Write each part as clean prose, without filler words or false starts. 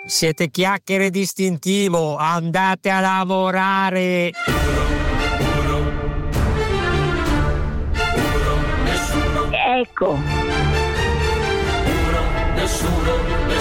Siete chiacchiere distintivo, andate a lavorare. Ecco. Nessuno,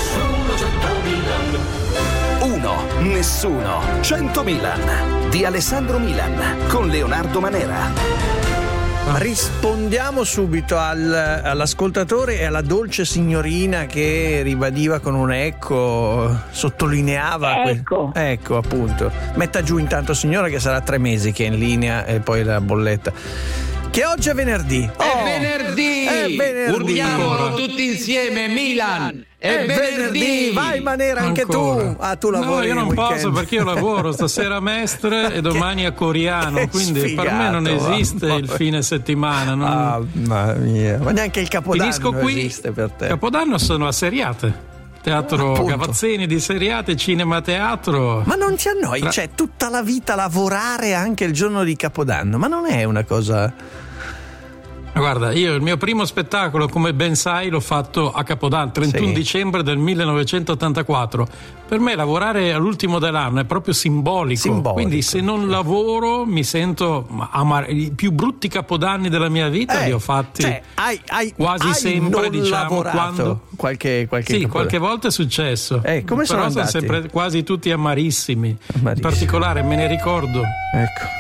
100.000. Uno, nessuno, 100.000 di Alessandro Milan con Leonardo Manera. Rispondiamo subito all'ascoltatore e alla dolce signorina che ribadiva con un ecco, sottolineava. Ecco, appunto. Metta giù intanto, signora, che sarà 3 mesi che è in linea e poi la bolletta. Che oggi è venerdì. È venerdì! Urliamolo tutti insieme, Milan! È venerdì! Vai Manera, anche tu! Ah, tu lavori? No, io non weekend. posso perché io lavoro stasera a Mestre e domani a Coriano, quindi sfigato, per me non esiste il fine settimana. Mamma mia, ma neanche il Capodanno Finisco qui. esiste per te. Capodanno sono a Seriate. Teatro Appunto. Cavazzini di Seriate, cinema teatro. Ma non ti annoi? Cioè, tutta la vita lavorare anche il giorno di Capodanno, ma non è una cosa... Guarda, io il mio primo spettacolo, come ben sai, l'ho fatto a Capodanno, 31 dicembre del 1984. Per me lavorare all'ultimo dell'anno è proprio simbolico. Quindi se non lavoro mi sento amare. I più brutti capodanni della mia vita li ho fatti quasi sempre, diciamo, quando qualche qualche volta è successo. Come sono Però andati? sono sempre quasi tutti amarissimi. In particolare me ne ricordo. Ecco.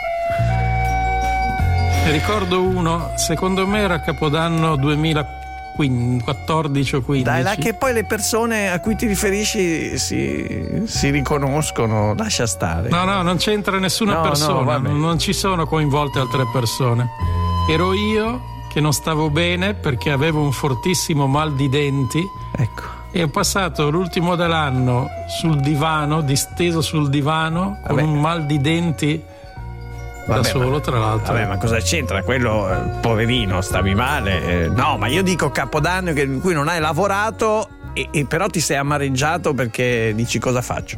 Ne ricordo uno, secondo me era Capodanno 2014 o 15. Dai, là che poi le persone a cui ti riferisci si riconoscono, lascia stare. No, non c'entra nessuna persona, non ci sono coinvolte altre persone. Ero io che non stavo bene perché avevo un fortissimo mal di denti. Ecco. E ho passato l'ultimo dell'anno sul divano, disteso sul divano, con un mal di denti. Da solo, tra l'altro. Vabbè, ma cosa c'entra? Quello, poverino, stavi male. No, ma io dico Capodanno in cui non hai lavorato e però ti sei amareggiato perché dici cosa faccio.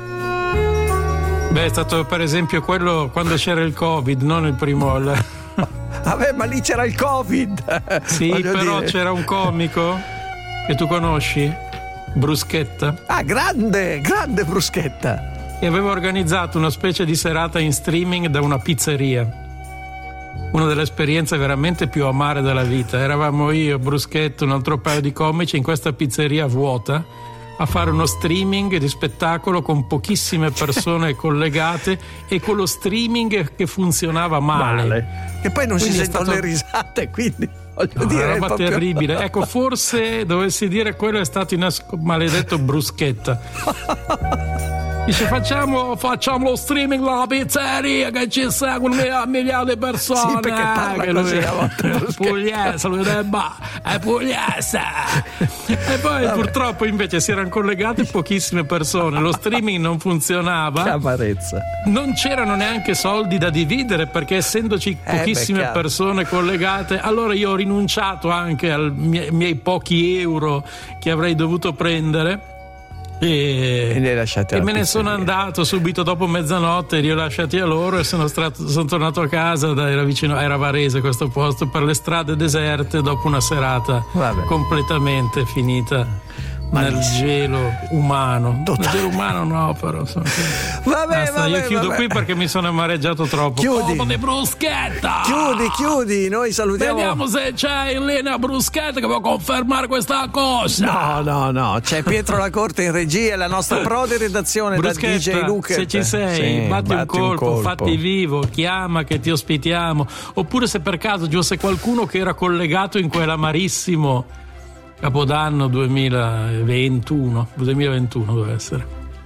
Beh, è stato per esempio quello quando c'era il Covid, non il primo. Vabbè, ma lì c'era il Covid. Sì, però c'era un comico che tu conosci, Bruschetta. Ah, grande Bruschetta. E aveva organizzato una specie di serata in streaming da una pizzeria. Una delle esperienze veramente più amare della vita. Eravamo io, Bruschetto, un altro paio di comici in questa pizzeria vuota a fare uno streaming di spettacolo con pochissime persone collegate e con lo streaming che funzionava male. Che poi non quindi si sentono le risate, quindi voglio dire, una roba proprio... terribile. Ecco, forse dovessi dire quello è stato maledetto Bruschetta. Dice facciamo lo streaming alla pizzeria che ci seguono migliaia di persone. Sì, perché parla così a volte. Pugliese, è pugliese. E poi purtroppo invece si erano collegate pochissime persone, lo streaming non funzionava. Che amarezza. Non c'erano neanche soldi da dividere perché essendoci pochissime persone collegate, allora io ho rinunciato anche ai miei pochi euro che avrei dovuto prendere. E me ne sono andato subito dopo mezzanotte, li ho lasciati a loro e sono tornato a casa, era Varese questo posto, per le strade deserte dopo una serata completamente finita nel gelo umano. Nel gelo umano no, però io chiudo qui perché mi sono amareggiato troppo. Chiudi di Bruschetta. Chiudi, noi salutiamo. Vediamo se c'è in linea Bruschetta che può confermare questa cosa. No, c'è Pietro Lacorte in regia e la nostra prode redazione Bruschetta, da DJ Luca. se ci sei, batti un colpo, fatti vivo, chiama che ti ospitiamo. Oppure se per caso ci fosse qualcuno che era collegato in quell'amarissimo Capodanno 2021 deve essere.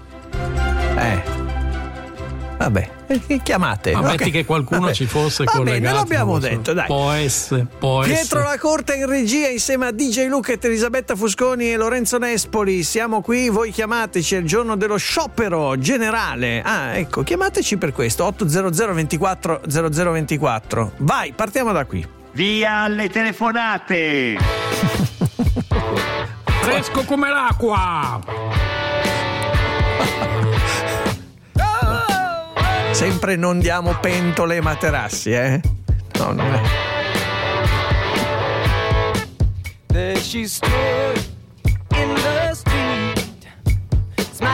Vabbè, chiamate. Ma metti che qualcuno ci fosse collegato. Noi l'abbiamo detto, dai. Può essere. Pietro Lacorte in regia insieme a DJ Luca, Elisabetta Fusconi e Lorenzo Nespoli. Siamo qui, voi chiamateci, è il giorno dello sciopero generale. Ecco, chiamateci per questo, 800 24 0024. Vai, partiamo da qui. Via alle telefonate. Fresco come l'acqua. Sempre non diamo pentole e materassi, No, non è. There she stood in the street, smiling.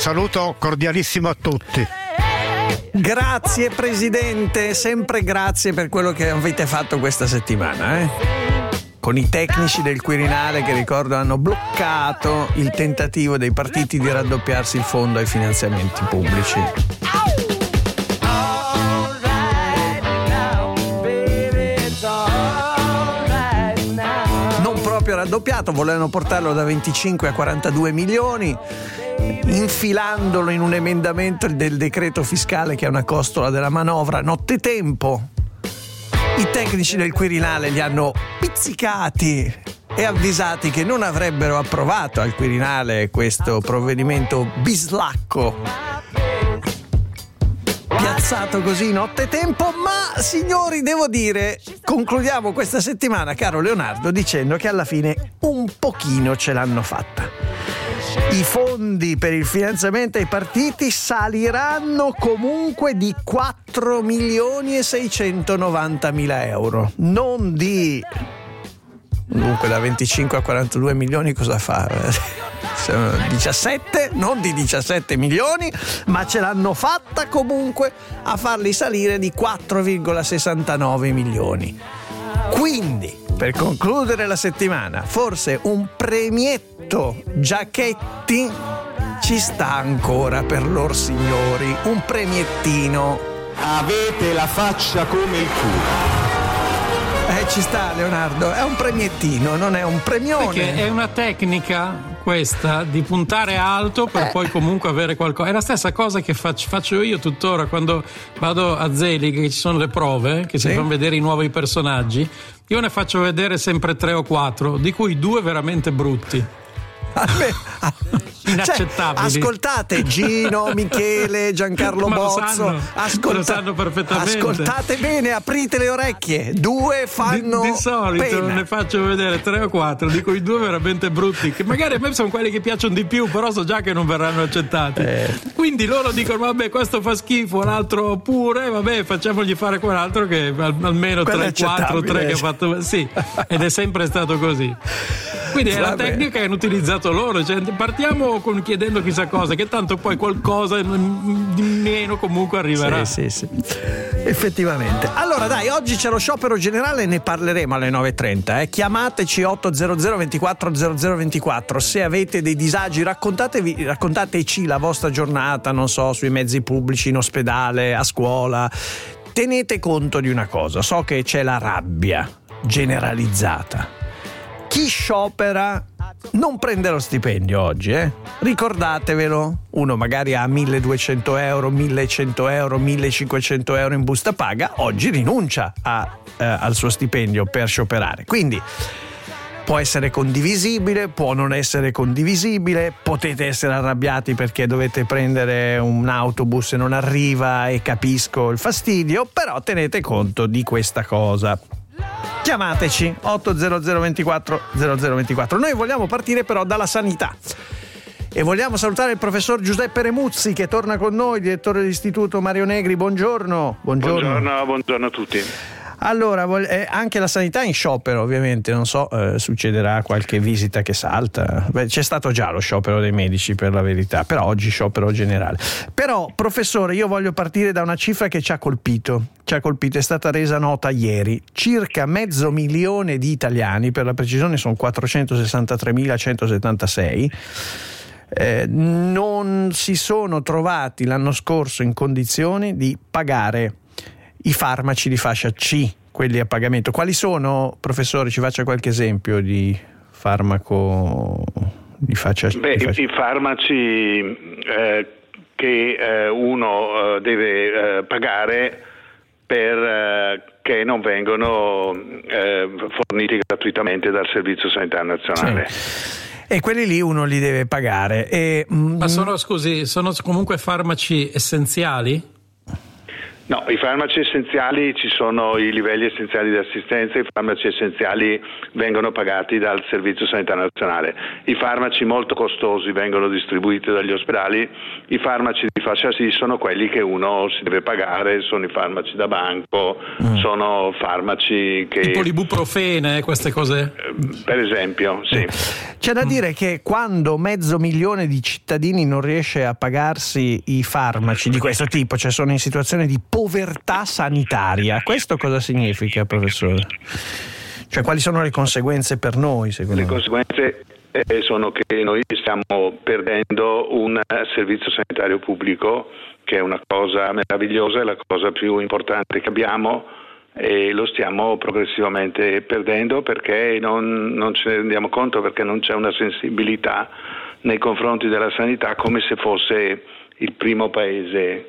saluto cordialissimo a tutti. Grazie Presidente, sempre grazie per quello che avete fatto questa settimana, con i tecnici del Quirinale che, ricordo, hanno bloccato il tentativo dei partiti di raddoppiarsi il fondo ai finanziamenti pubblici. Non proprio raddoppiato, volevano portarlo da 25 a 42 milioni, infilandolo in un emendamento del decreto fiscale che è una costola della manovra nottetempo. I tecnici del Quirinale li hanno pizzicati e avvisati che non avrebbero approvato al Quirinale questo provvedimento bislacco piazzato così nottetempo. Ma signori, devo dire, concludiamo questa settimana, caro Leonardo, dicendo che alla fine un pochino ce l'hanno fatta. I fondi per il finanziamento ai partiti saliranno comunque di 4.690.000 euro, non di... Dunque da 25 a 42 milioni cosa fa? Sono 17, non di 17 milioni, ma ce l'hanno fatta comunque a farli salire di 4,69 milioni. Quindi, per concludere la settimana, forse un premietto Giachetti ci sta ancora per lor signori, un premiettino. Avete la faccia come il culo. Ci sta, Leonardo, è un premiettino, non è un premione. Perché è una tecnica questa di puntare alto per poi comunque avere qualcosa. È la stessa cosa che faccio io tuttora quando vado a Zelig, che ci sono le prove che si fanno vedere i nuovi personaggi. Io ne faccio vedere sempre 3 o 4, di cui 2 veramente brutti. Inaccettabili. Cioè, ascoltate Gino, Michele, Giancarlo Bozzo, lo sanno perfettamente. Ascoltate bene, aprite le orecchie. 2 fanno di solito pena. Ne faccio vedere 3 o 4, di cui 2 veramente brutti, che magari a me sono quelli che piacciono di più, però so già che non verranno accettati. Quindi loro dicono vabbè, questo fa schifo, l'altro pure, vabbè, facciamogli fare quell'altro che almeno 3-4 3 che ha fatto, sì, ed è sempre stato così. Quindi è la tecnica che hanno utilizzato loro, cioè, partiamo chiedendo chissà cosa, che tanto poi qualcosa di meno comunque arriverà. Sì. Effettivamente. Allora dai, oggi c'è lo sciopero generale, ne parleremo alle 9.30. Chiamateci 800 24 0024 se avete dei disagi, raccontateci la vostra giornata, non so, sui mezzi pubblici, in ospedale, a scuola. Tenete conto di una cosa, so che c'è la rabbia generalizzata. Chi sciopera non prende lo stipendio oggi, ricordatevelo. Uno magari ha 1.200 euro, 1.100 euro, 1.500 euro in busta paga, oggi rinuncia al suo stipendio per scioperare. Quindi può essere condivisibile, può non essere condivisibile, potete essere arrabbiati perché dovete prendere un autobus e non arriva, e capisco il fastidio, però tenete conto di questa cosa. Chiamateci 800 24 0024. Noi vogliamo partire però dalla sanità e vogliamo salutare il professor Giuseppe Remuzzi che torna con noi, direttore dell'Istituto Mario Negri. Buongiorno a tutti. Allora, anche la sanità è in sciopero, ovviamente, non so, succederà qualche visita che salta. C'è stato già lo sciopero dei medici, per la verità, però oggi sciopero generale. Però, professore, io voglio partire da una cifra che ci ha colpito, è stata resa nota ieri. Circa 500.000 di italiani, per la precisione sono 463.176, non si sono trovati l'anno scorso in condizioni di pagare i farmaci di fascia C, quelli a pagamento. Quali sono, professore? Ci faccia qualche esempio di farmaco di fascia C. I farmaci che uno deve pagare che non vengono forniti gratuitamente dal Servizio Sanitario Nazionale. Sì. E quelli lì uno li deve pagare. Ma sono comunque farmaci essenziali? No, i farmaci essenziali, ci sono i livelli essenziali di assistenza, i farmaci essenziali vengono pagati dal Servizio Sanitario Nazionale, i farmaci molto costosi vengono distribuiti dagli ospedali, i farmaci di fascia C sono quelli che uno si deve pagare, sono i farmaci da banco, sono farmaci che... Tipo l'ibuprofene, queste cose? Per esempio, sì. C'è da dire che quando 500.000 di cittadini non riesce a pagarsi i farmaci di questo tipo, cioè sono in situazione di povertà sanitaria, questo cosa significa, professore? Cioè quali sono le conseguenze per noi, secondo Le conseguenze sono che noi stiamo perdendo un servizio sanitario pubblico che è una cosa meravigliosa, è la cosa più importante che abbiamo, e lo stiamo progressivamente perdendo perché non ce ne rendiamo conto, perché non c'è una sensibilità nei confronti della sanità, come se fosse il primo paese,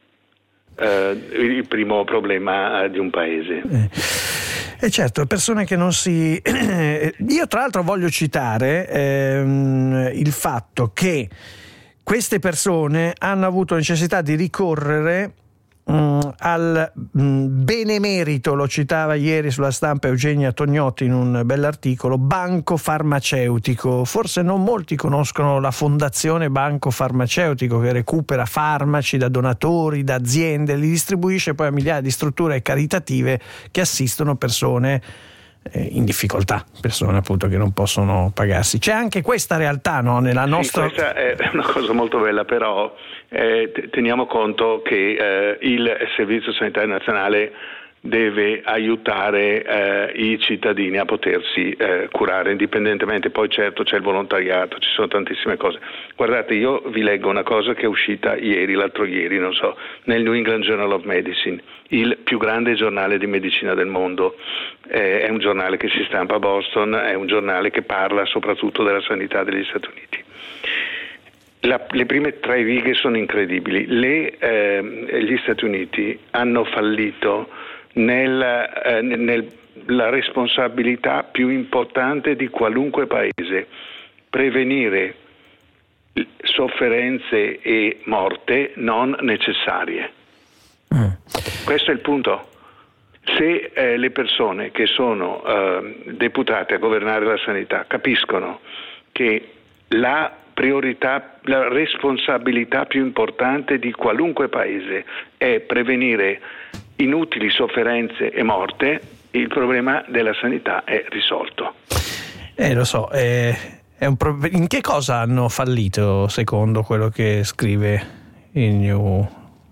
il primo problema di un paese. E certo, persone che non si... Io tra l'altro voglio citare il fatto che queste persone hanno avuto necessità di ricorrere al benemerito, lo citava ieri sulla Stampa Eugenia Tognotti in un bell'articolo, banco farmaceutico. Forse non molti conoscono la fondazione Banco Farmaceutico, che recupera farmaci da donatori, da aziende, li distribuisce poi a migliaia di strutture caritative che assistono persone in difficoltà, persone appunto che non possono pagarsi. C'è anche questa realtà, no? Nella nostra... Sì, questa è una cosa molto bella, però teniamo conto che il Servizio Sanitario Nazionale deve aiutare i cittadini a potersi curare indipendentemente. Poi certo c'è il volontariato, ci sono tantissime cose. Guardate, io vi leggo una cosa che è uscita l'altro ieri, non so, nel New England Journal of Medicine, il più grande giornale di medicina del mondo. È un giornale che si stampa a Boston, è un giornale che parla soprattutto della sanità degli Stati Uniti. Le prime 3 righe sono incredibili. Gli Stati Uniti hanno fallito nella responsabilità più importante di qualunque paese: prevenire sofferenze e morte non necessarie. Questo è il punto. Se le persone che sono deputate a governare la sanità capiscono che la priorità, la responsabilità più importante di qualunque paese è prevenire inutili sofferenze e morte, il problema della sanità è risolto. Lo so, in che cosa hanno fallito secondo quello che scrive il New?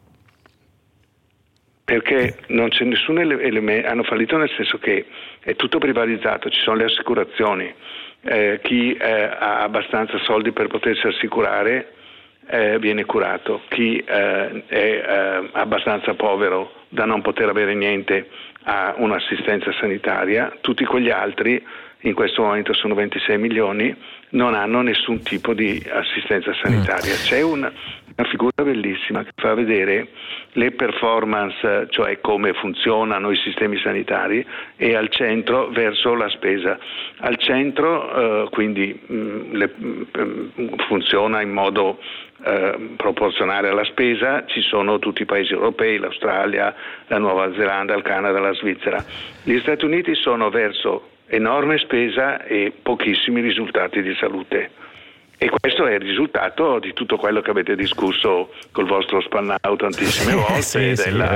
Perché non c'è nessun elemento, hanno fallito nel senso che è tutto privatizzato, ci sono le assicurazioni, chi ha abbastanza soldi per potersi assicurare viene curato, chi è abbastanza povero da non poter avere niente ha un'assistenza sanitaria, tutti quegli altri, in questo momento sono 26 milioni, non hanno nessun tipo di assistenza sanitaria. C'è una figura bellissima che fa vedere le performance, cioè come funzionano i sistemi sanitari, e al centro verso la spesa. Al centro quindi funziona in modo proporzionale alla spesa, ci sono tutti i paesi europei, l'Australia, la Nuova Zelanda, il Canada, la Svizzera. Gli Stati Uniti sono verso enorme spesa e pochissimi risultati di salute. E questo è il risultato di tutto quello che avete discusso col vostro Spannau tantissime volte,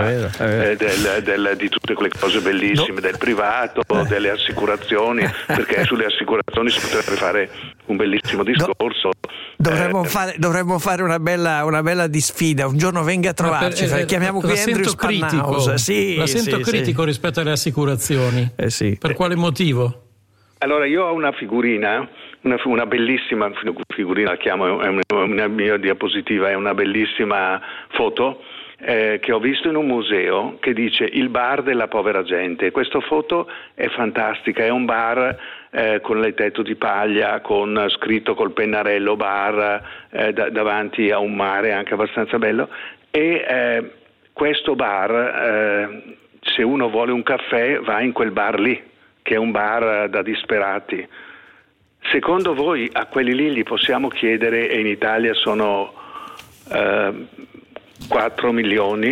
di tutte quelle cose bellissime, del privato, delle assicurazioni, perché sulle assicurazioni si potrebbe fare un bellissimo discorso. Dovremmo fare una bella disfida, un giorno venga a trovarci, chiamiamo qui Andrew Spannau. La sento critico rispetto alle assicurazioni. Per quale motivo? Allora, io ho una figurina, una bellissima figurina, la chiamo, è una mia diapositiva, è una bellissima foto che ho visto in un museo che dice il bar della povera gente. Questa foto è fantastica, è un bar con il tetto di paglia, con scritto col pennarello bar davanti a un mare anche abbastanza bello, e questo bar, se uno vuole un caffè va in quel bar lì, che è un bar da disperati. Secondo voi a quelli lì gli possiamo chiedere, e in Italia sono 4 milioni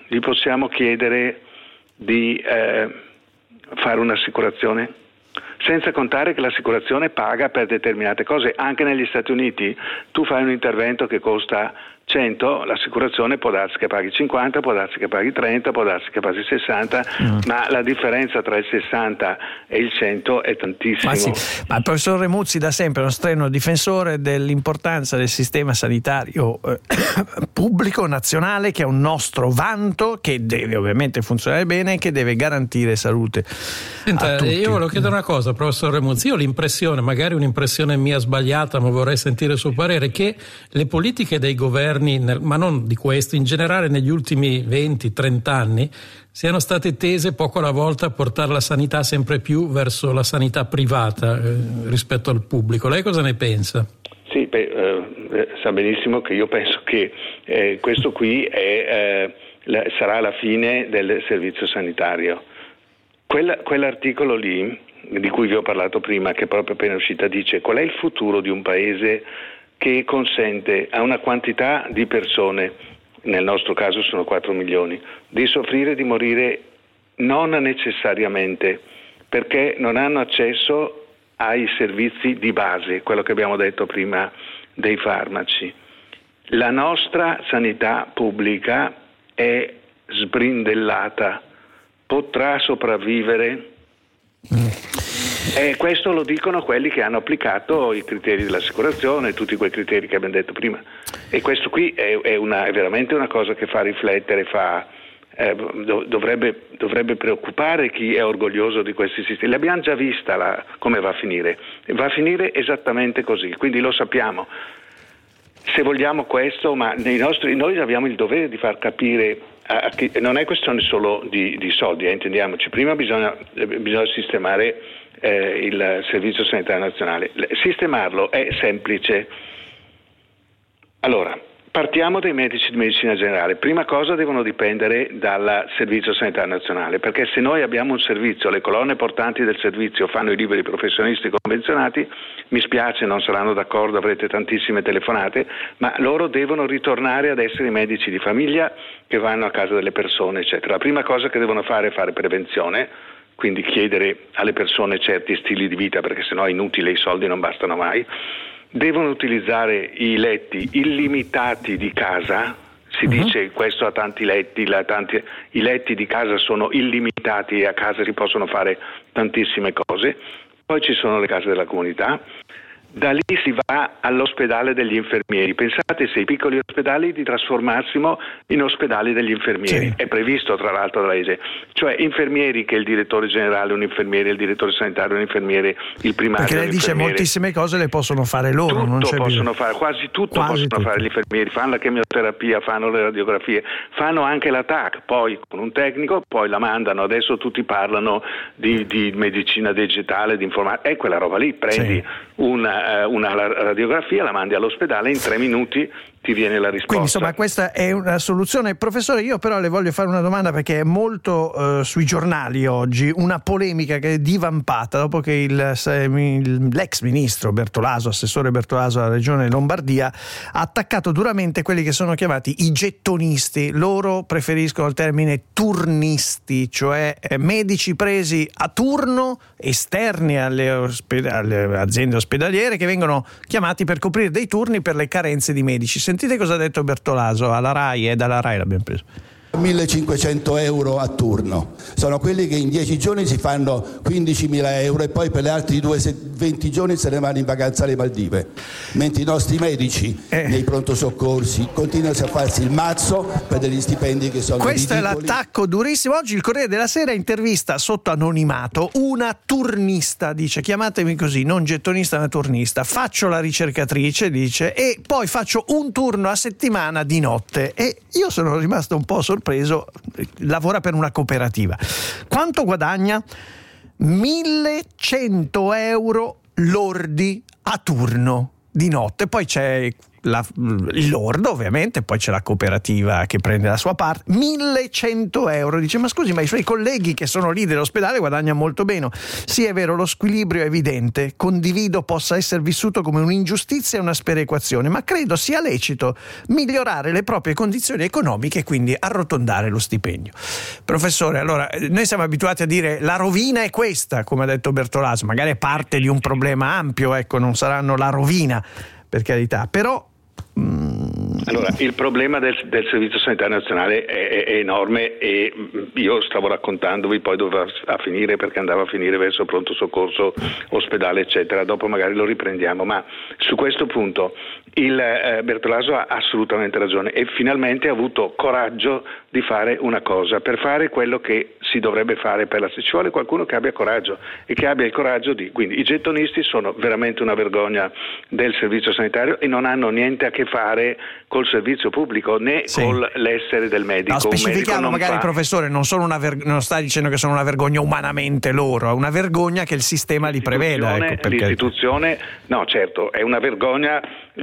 gli possiamo chiedere di fare un'assicurazione? Senza contare che l'assicurazione paga per determinate cose. Anche negli Stati Uniti tu fai un intervento che costa 100, l'assicurazione può darsi che paghi 50, può darsi che paghi 30, può darsi che paghi 60, ma la differenza tra il 60 e il 100 è tantissimo. Ma il professor Remuzzi da sempre è uno strenuo difensore dell'importanza del sistema sanitario pubblico nazionale, che è un nostro vanto, che deve ovviamente funzionare bene e che deve garantire salute. Senta, io volevo chiedere una cosa, professor Remuzzi. Io ho l'impressione, magari un'impressione mia sbagliata, ma vorrei sentire il suo parere, che le politiche dei governi, ma non di questo, in generale negli ultimi 20-30 anni, siano state tese poco alla volta a portare la sanità sempre più verso la sanità privata rispetto al pubblico. Lei cosa ne pensa? Sì, sa benissimo che io penso che questo qui sarà la fine del servizio sanitario. Quell'articolo lì, di cui vi ho parlato prima, che è proprio appena uscita, dice qual è il futuro di un paese che consente a una quantità di persone, nel nostro caso sono 4 milioni, di soffrire, di morire non necessariamente perché non hanno accesso ai servizi di base, quello che abbiamo detto prima dei farmaci. La nostra sanità pubblica è sbrindellata, potrà sopravvivere? Questo lo dicono quelli che hanno applicato i criteri dell'assicurazione, tutti quei criteri che abbiamo detto prima, e questo qui è veramente una cosa che fa riflettere, dovrebbe preoccupare chi è orgoglioso di questi sistemi. L'abbiamo già vista come va a finire esattamente così, quindi lo sappiamo. Se vogliamo questo, ma noi abbiamo il dovere di far capire che non è questione solo di soldi, intendiamoci. Prima bisogna sistemare il Servizio Sanitario Nazionale. Sistemarlo è semplice. Allora, partiamo dai medici di medicina generale. Prima cosa devono dipendere dal Servizio Sanitario Nazionale, perché se noi abbiamo un servizio, le colonne portanti del servizio fanno i liberi professionisti convenzionati, mi spiace, non saranno d'accordo, avrete tantissime telefonate, ma loro devono ritornare ad essere i medici di famiglia che vanno a casa delle persone, eccetera. La prima cosa che devono fare è fare prevenzione, quindi chiedere alle persone certi stili di vita, perché sennò è inutile, i soldi non bastano mai. Devono utilizzare i letti illimitati di casa, si dice questo a tanti letti, i letti di casa sono illimitati e a casa si possono fare tantissime cose. Poi ci sono le case della comunità. Da lì si va all'ospedale degli infermieri. Pensate se i piccoli ospedali li trasformassimo in ospedali degli infermieri. Sì. È previsto tra l'altro dalla legge. Cioè infermieri che il direttore generale è un infermiere, il direttore sanitario è un infermiere, il primario perché lei dice moltissime cose le possono fare loro. Quasi tutto possono fare gli infermieri. Fanno la chemioterapia, fanno le radiografie, fanno anche la TAC, poi con un tecnico, poi la mandano. Adesso tutti parlano di medicina digitale, di informatica. È quella roba lì, prendi una radiografia, la mandi all'ospedale, in 3 minuti ti viene la risposta. Quindi insomma questa è una soluzione. Professore, io però le voglio fare una domanda, perché è molto sui giornali oggi una polemica che è divampata dopo che l'ex ministro Bertolaso, assessore Bertolaso alla regione Lombardia, ha attaccato duramente quelli che sono chiamati i gettonisti. Loro preferiscono il termine turnisti, cioè medici presi a turno, esterni alle aziende ospedaliere, che vengono chiamati per coprire dei turni per le carenze di medici. Sentite cosa ha detto Bertolaso alla RAI, dalla RAI l'abbiamo preso. 1.500 euro a turno, sono quelli che in 10 giorni si fanno 15.000 euro e poi per gli altri 20 giorni se ne vanno in vacanza alle Maldive, mentre i nostri medici nei pronto soccorsi continuano a farsi il mazzo per degli stipendi che sono questo ridicoli. È l'attacco durissimo. Oggi il Corriere della Sera intervista sotto anonimato una turnista, dice chiamatemi così, non gettonista ma turnista, faccio la ricercatrice, dice, e poi faccio un turno a settimana di notte. E io sono rimasto un po' sorpreso, lavora per una cooperativa. Quanto guadagna? 1.100 euro lordi a turno di notte. Poi c'è il lordo ovviamente, poi c'è la cooperativa che prende la sua parte, 1.100 euro. Dice: ma scusi, ma i suoi colleghi che sono lì dell'ospedale guadagnano molto meno. Sì, è vero, lo squilibrio è evidente, condivido possa essere vissuto come un'ingiustizia e una sperequazione, ma credo sia lecito migliorare le proprie condizioni economiche e quindi arrotondare lo stipendio. Professore, allora, noi siamo abituati a dire la rovina è questa, come ha detto Bertolaso, magari è parte di un problema ampio, ecco, non saranno la rovina, per carità, però allora, il problema del Servizio Sanitario Nazionale è enorme, e io stavo raccontandovi, poi doveva finire perché andava a finire verso pronto soccorso, ospedale eccetera, dopo magari lo riprendiamo, ma su questo punto il Bertolaso ha assolutamente ragione, e finalmente ha avuto coraggio di fare una cosa, per fare quello che si dovrebbe fare ci vuole qualcuno che abbia coraggio, e che abbia il coraggio quindi i gettonisti sono veramente una vergogna del servizio sanitario e non hanno niente a che fare col servizio pubblico né con l'essere del medico. No, specifichiamo magari, professore, non sta dicendo che sono una vergogna umanamente loro, è una vergogna che il sistema li preveda. Ecco, l'istituzione, no, certo, è una vergogna.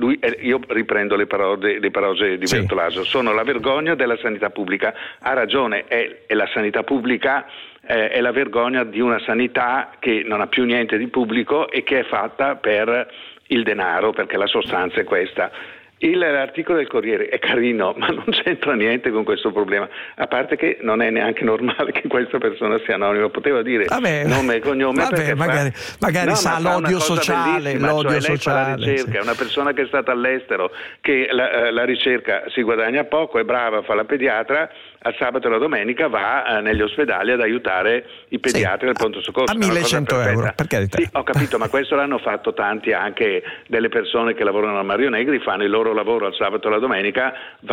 Io riprendo le parole di Bertolaso, sono la vergogna della sanità pubblica. Ha ragione, è la sanità pubblica, è la vergogna di una sanità che non ha più niente di pubblico e che è fatta per il denaro, perché la sostanza è questa. L'articolo del Corriere è carino, ma non c'entra niente con questo problema, a parte che non è neanche normale che questa persona sia anonima, poteva dire nome e cognome, magari sa l'odio sociale, l'odio sociale. La ricerca, è una persona che è stata all'estero, che la ricerca si guadagna poco, è brava, fa la pediatra, al sabato e la domenica va negli ospedali ad aiutare i pediatri del pronto soccorso. A 1.100 euro, per carità. Sì, ho capito, ma questo l'hanno fatto tanti, anche delle persone che lavorano a Mario Negri, fanno il loro lavoro al sabato e la domenica,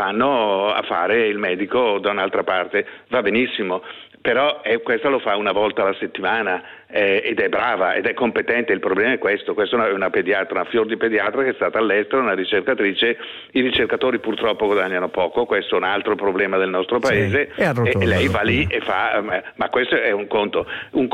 vanno a fare il medico da un'altra parte, va benissimo, però questa lo fa una volta alla settimana, ed è brava ed è competente. Il problema è questo è una pediatra, una fior di pediatra che è stata all'estero, una ricercatrice. I ricercatori purtroppo guadagnano poco, questo è un altro problema del nostro paese, e lei va lì e fa, ma questo è un conto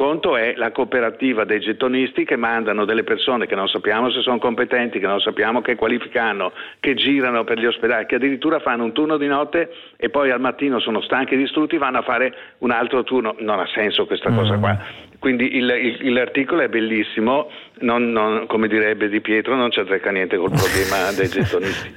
è la cooperativa dei gettonisti che mandano delle persone che non sappiamo se sono competenti, che non sappiamo che qualifica hanno, che girano per gli ospedali, che addirittura fanno un turno di notte e poi al mattino sono stanchi e distrutti, vanno a fare un altro turno. Non ha senso questa cosa qua. Quindi l'articolo è bellissimo, non, come direbbe Di Pietro, non ci azzecca niente col problema dei gettonisti.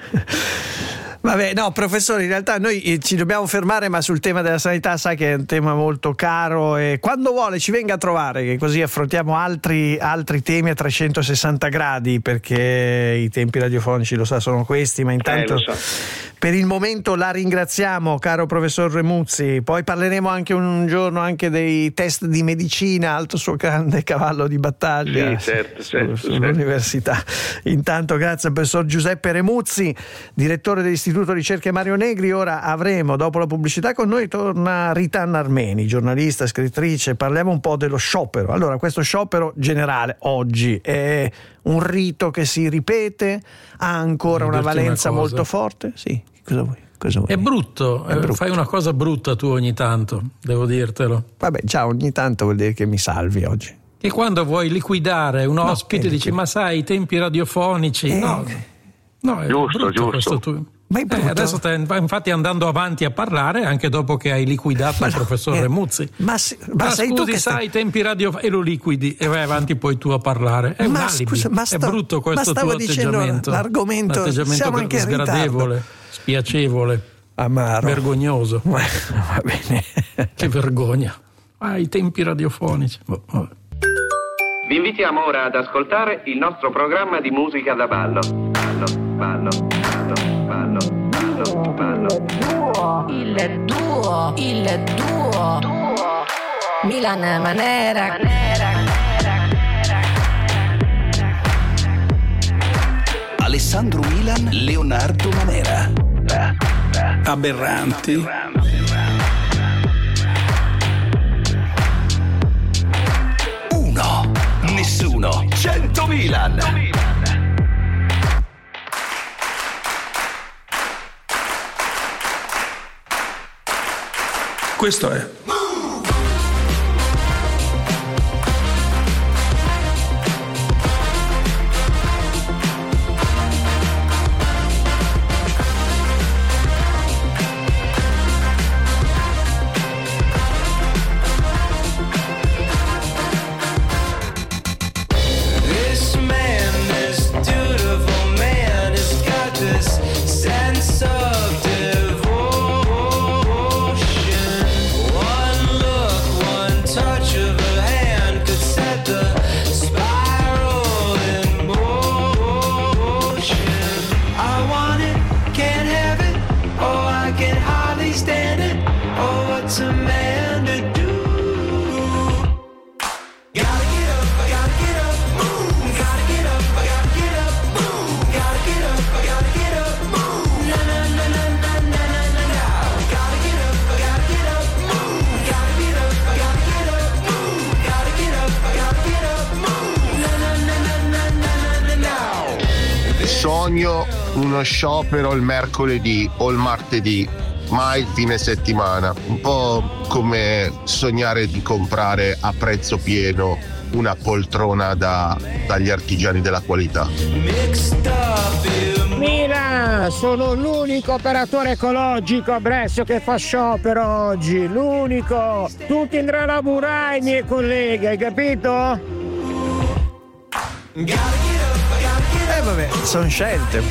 Vabbè, no, professore, in realtà noi ci dobbiamo fermare, ma sul tema della sanità sa che è un tema molto caro, e quando vuole ci venga a trovare, che così affrontiamo altri temi a 360 gradi, perché i tempi radiofonici, lo sa, sono questi, ma intanto per il momento la ringraziamo, caro professor Remuzzi. Poi parleremo anche un giorno anche dei test di medicina, altro suo grande cavallo di battaglia sull'università. Intanto grazie al professor Giuseppe Remuzzi, direttore dell'Istituto Ricerche Mario Negri. Ora avremo, dopo la pubblicità, con noi torna Ritan Armeni, giornalista, scrittrice. Parliamo un po' dello sciopero. Allora, questo sciopero generale oggi è un rito che si ripete, ha ancora una valenza molto forte? Sì, cosa vuoi? È brutto, fai una cosa brutta tu ogni tanto, devo dirtelo. Vabbè, già ogni tanto vuol dire che mi salvi oggi. E quando vuoi liquidare un ospite dici ma sai, i tempi radiofonici, no, è giusto. Questo tu. Adesso stai infatti andando avanti a parlare anche dopo che hai liquidato il professor Remuzzi. Ma sei scusi, tu che sai, i tempi radio, e lo liquidi e vai avanti poi tu a parlare. È un alibi. È brutto questo tuo atteggiamento. L'argomento, un atteggiamento siamo anche sgradevole, spiacevole, amaro, vergognoso. Va bene. Che vergogna. I tempi radiofonici. Vi invitiamo ora ad ascoltare il nostro programma di musica da ballo. Ballo. Il duo. Milan Manera. Alessandro Milan, Leonardo Manera. Aberranti. Uno, nessuno, 100 Milan. Questo è sogno uno sciopero il mercoledì o il martedì, mai il fine settimana. Un po' come sognare di comprare a prezzo pieno una poltrona dagli artigiani della qualità. Mira, sono l'unico operatore ecologico a Brescia che fa sciopero oggi, l'unico. Tutti andranno a lavorare i miei colleghi, hai capito? Vabbè, sono scelte.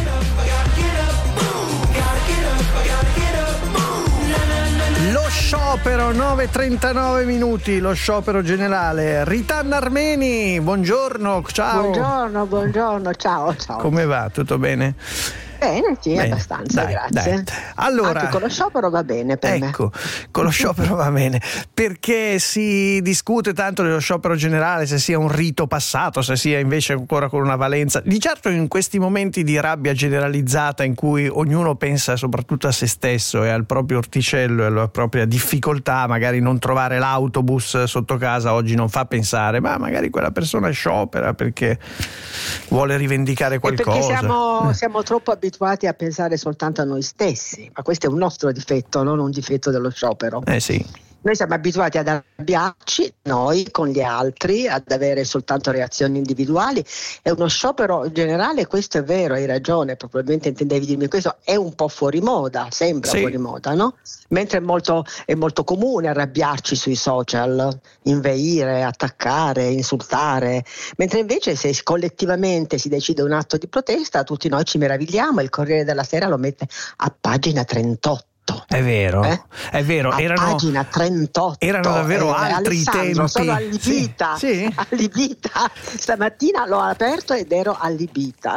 Lo sciopero, 9:39 minuti, lo sciopero generale. Ritanna Armeni, buongiorno, ciao. Buongiorno, ciao. Come va? Tutto bene? Bene, sì, abbastanza, grazie. Allora, anche con lo sciopero va bene per me. Con lo sciopero va bene, perché si discute tanto dello sciopero generale, se sia un rito passato, se sia invece ancora con una valenza. Di certo in questi momenti di rabbia generalizzata in cui ognuno pensa soprattutto a se stesso e al proprio orticello e alla propria difficoltà, magari non trovare l'autobus sotto casa oggi non fa pensare, ma magari quella persona sciopera perché vuole rivendicare qualcosa. E perché siamo troppo abituati a pensare soltanto a noi stessi, ma questo è un nostro difetto, non un difetto dello sciopero. Sì. Noi siamo abituati ad arrabbiarci, noi con gli altri, ad avere soltanto reazioni individuali. È uno sciopero generale, questo è vero, hai ragione, probabilmente intendevi dirmi questo, è un po' fuori moda, sembra fuori moda, no? Mentre è molto comune arrabbiarci sui social, inveire, attaccare, insultare, mentre invece se collettivamente si decide un atto di protesta, tutti noi ci meravigliamo, il Corriere della Sera lo mette a pagina 38. È vero, è vero. Erano pagina 38. Erano davvero altri tempi. Sono allibita. Allibita. Stamattina l'ho aperto ed ero allibita.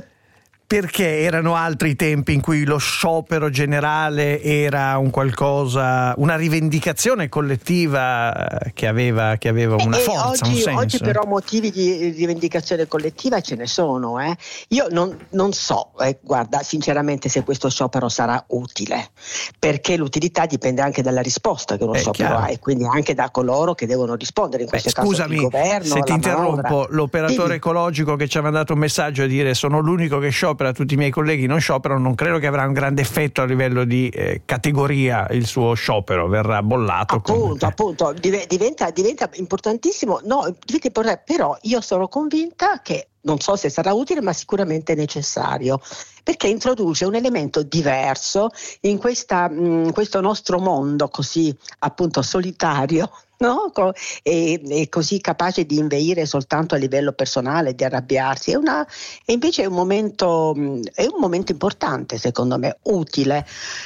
Perché erano altri tempi in cui lo sciopero generale era un qualcosa, una rivendicazione collettiva che aveva una forza, un senso. Oggi però motivi di rivendicazione collettiva ce ne sono. Io non so, guarda, sinceramente se questo sciopero sarà utile, perché l'utilità dipende anche dalla risposta che uno sciopero ha e quindi anche da coloro che devono rispondere, in questo caso il governo. Se ti interrompo, l'operatore ecologico che ci ha mandato un messaggio a dire sono l'unico che sciopera, tutti i miei colleghi non scioperano, non credo che avrà un grande effetto a livello di categoria il suo sciopero, verrà bollato. Appunto, diventa importantissimo, diventa importante, però io sono convinta che non so se sarà utile, ma sicuramente necessario, perché introduce un elemento diverso in questo nostro mondo così appunto solitario, no? E così capace di inveire soltanto a livello personale, di arrabbiarsi. E invece è un momento importante, secondo me, utile,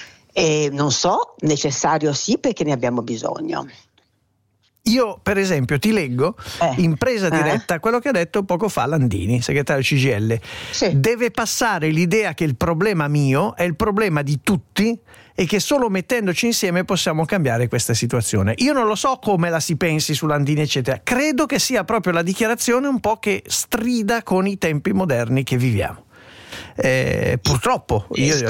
e non so, necessario sì, perché ne abbiamo bisogno. Io per esempio ti leggo in presa diretta quello che ha detto poco fa Landini, segretario CGIL. Deve passare l'idea che il problema mio è il problema di tutti e che solo mettendoci insieme possiamo cambiare questa situazione. Io non lo so come la si pensi su Landini eccetera, credo che sia proprio la dichiarazione un po' che strida con i tempi moderni che viviamo. Purtroppo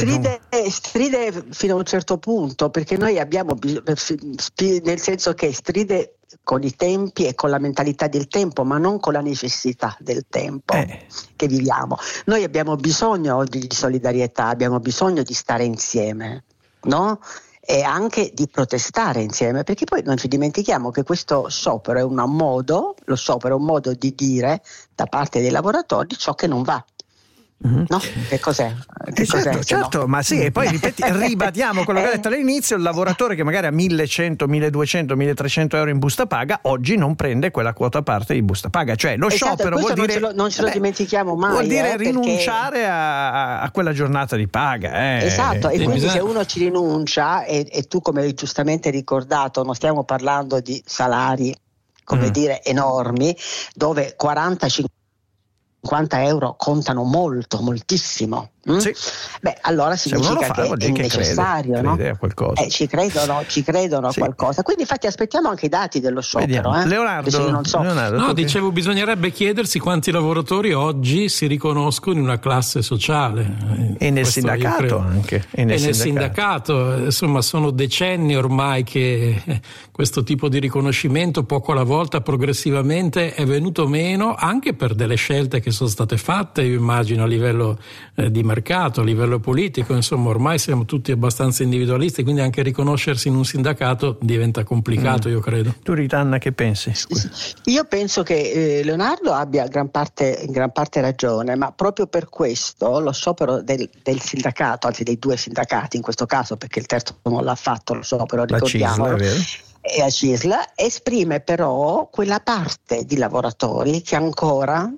stride fino a un certo punto, perché noi abbiamo nel senso che stride con i tempi e con la mentalità del tempo, ma non con la necessità del tempo che viviamo. Noi abbiamo bisogno oggi di solidarietà, abbiamo bisogno di stare insieme, no? E anche di protestare insieme, perché poi non ci dimentichiamo che questo sciopero è un modo di dire da parte dei lavoratori ciò che non va. No? Che cos'è? Certo, ma sì, e poi ribadiamo quello che ho detto all'inizio: il lavoratore che magari ha 1.100, 1.200, 1.300 euro in busta paga oggi non prende quella quota parte di busta paga, cioè lo sciopero vuol dire non ce lo dimentichiamo mai, vuol dire rinunciare a quella giornata di paga. Esatto, e quindi se uno ci rinuncia, e tu come hai giustamente ricordato, non stiamo parlando di salari dire enormi, dove 40-50 euro contano moltissimo, Sì. Beh, allora significa che è necessario, no? Crede a qualcosa. Ci credono a qualcosa. Quindi infatti aspettiamo anche i dati dello sciopero. Leonardo, non so. No, dicevo, bisognerebbe chiedersi quanti lavoratori oggi si riconoscono in una classe sociale. E nel sindacato anche. E nel sindacato. Insomma, sono decenni ormai che questo tipo di riconoscimento poco alla volta progressivamente è venuto meno, anche per delle scelte che sono state fatte, io immagino, a livello di mercato, a livello politico. Insomma, ormai siamo tutti abbastanza individualisti, quindi anche riconoscersi in un sindacato diventa complicato, io credo. Tu, Ritanna, che pensi? Io penso che Leonardo abbia in gran parte ragione, ma proprio per questo lo sciopero del sindacato, anzi dei due sindacati in questo caso, perché il terzo non l'ha fatto lo sciopero, ricordiamolo, e a CISL, esprime però quella parte di lavoratori che ancora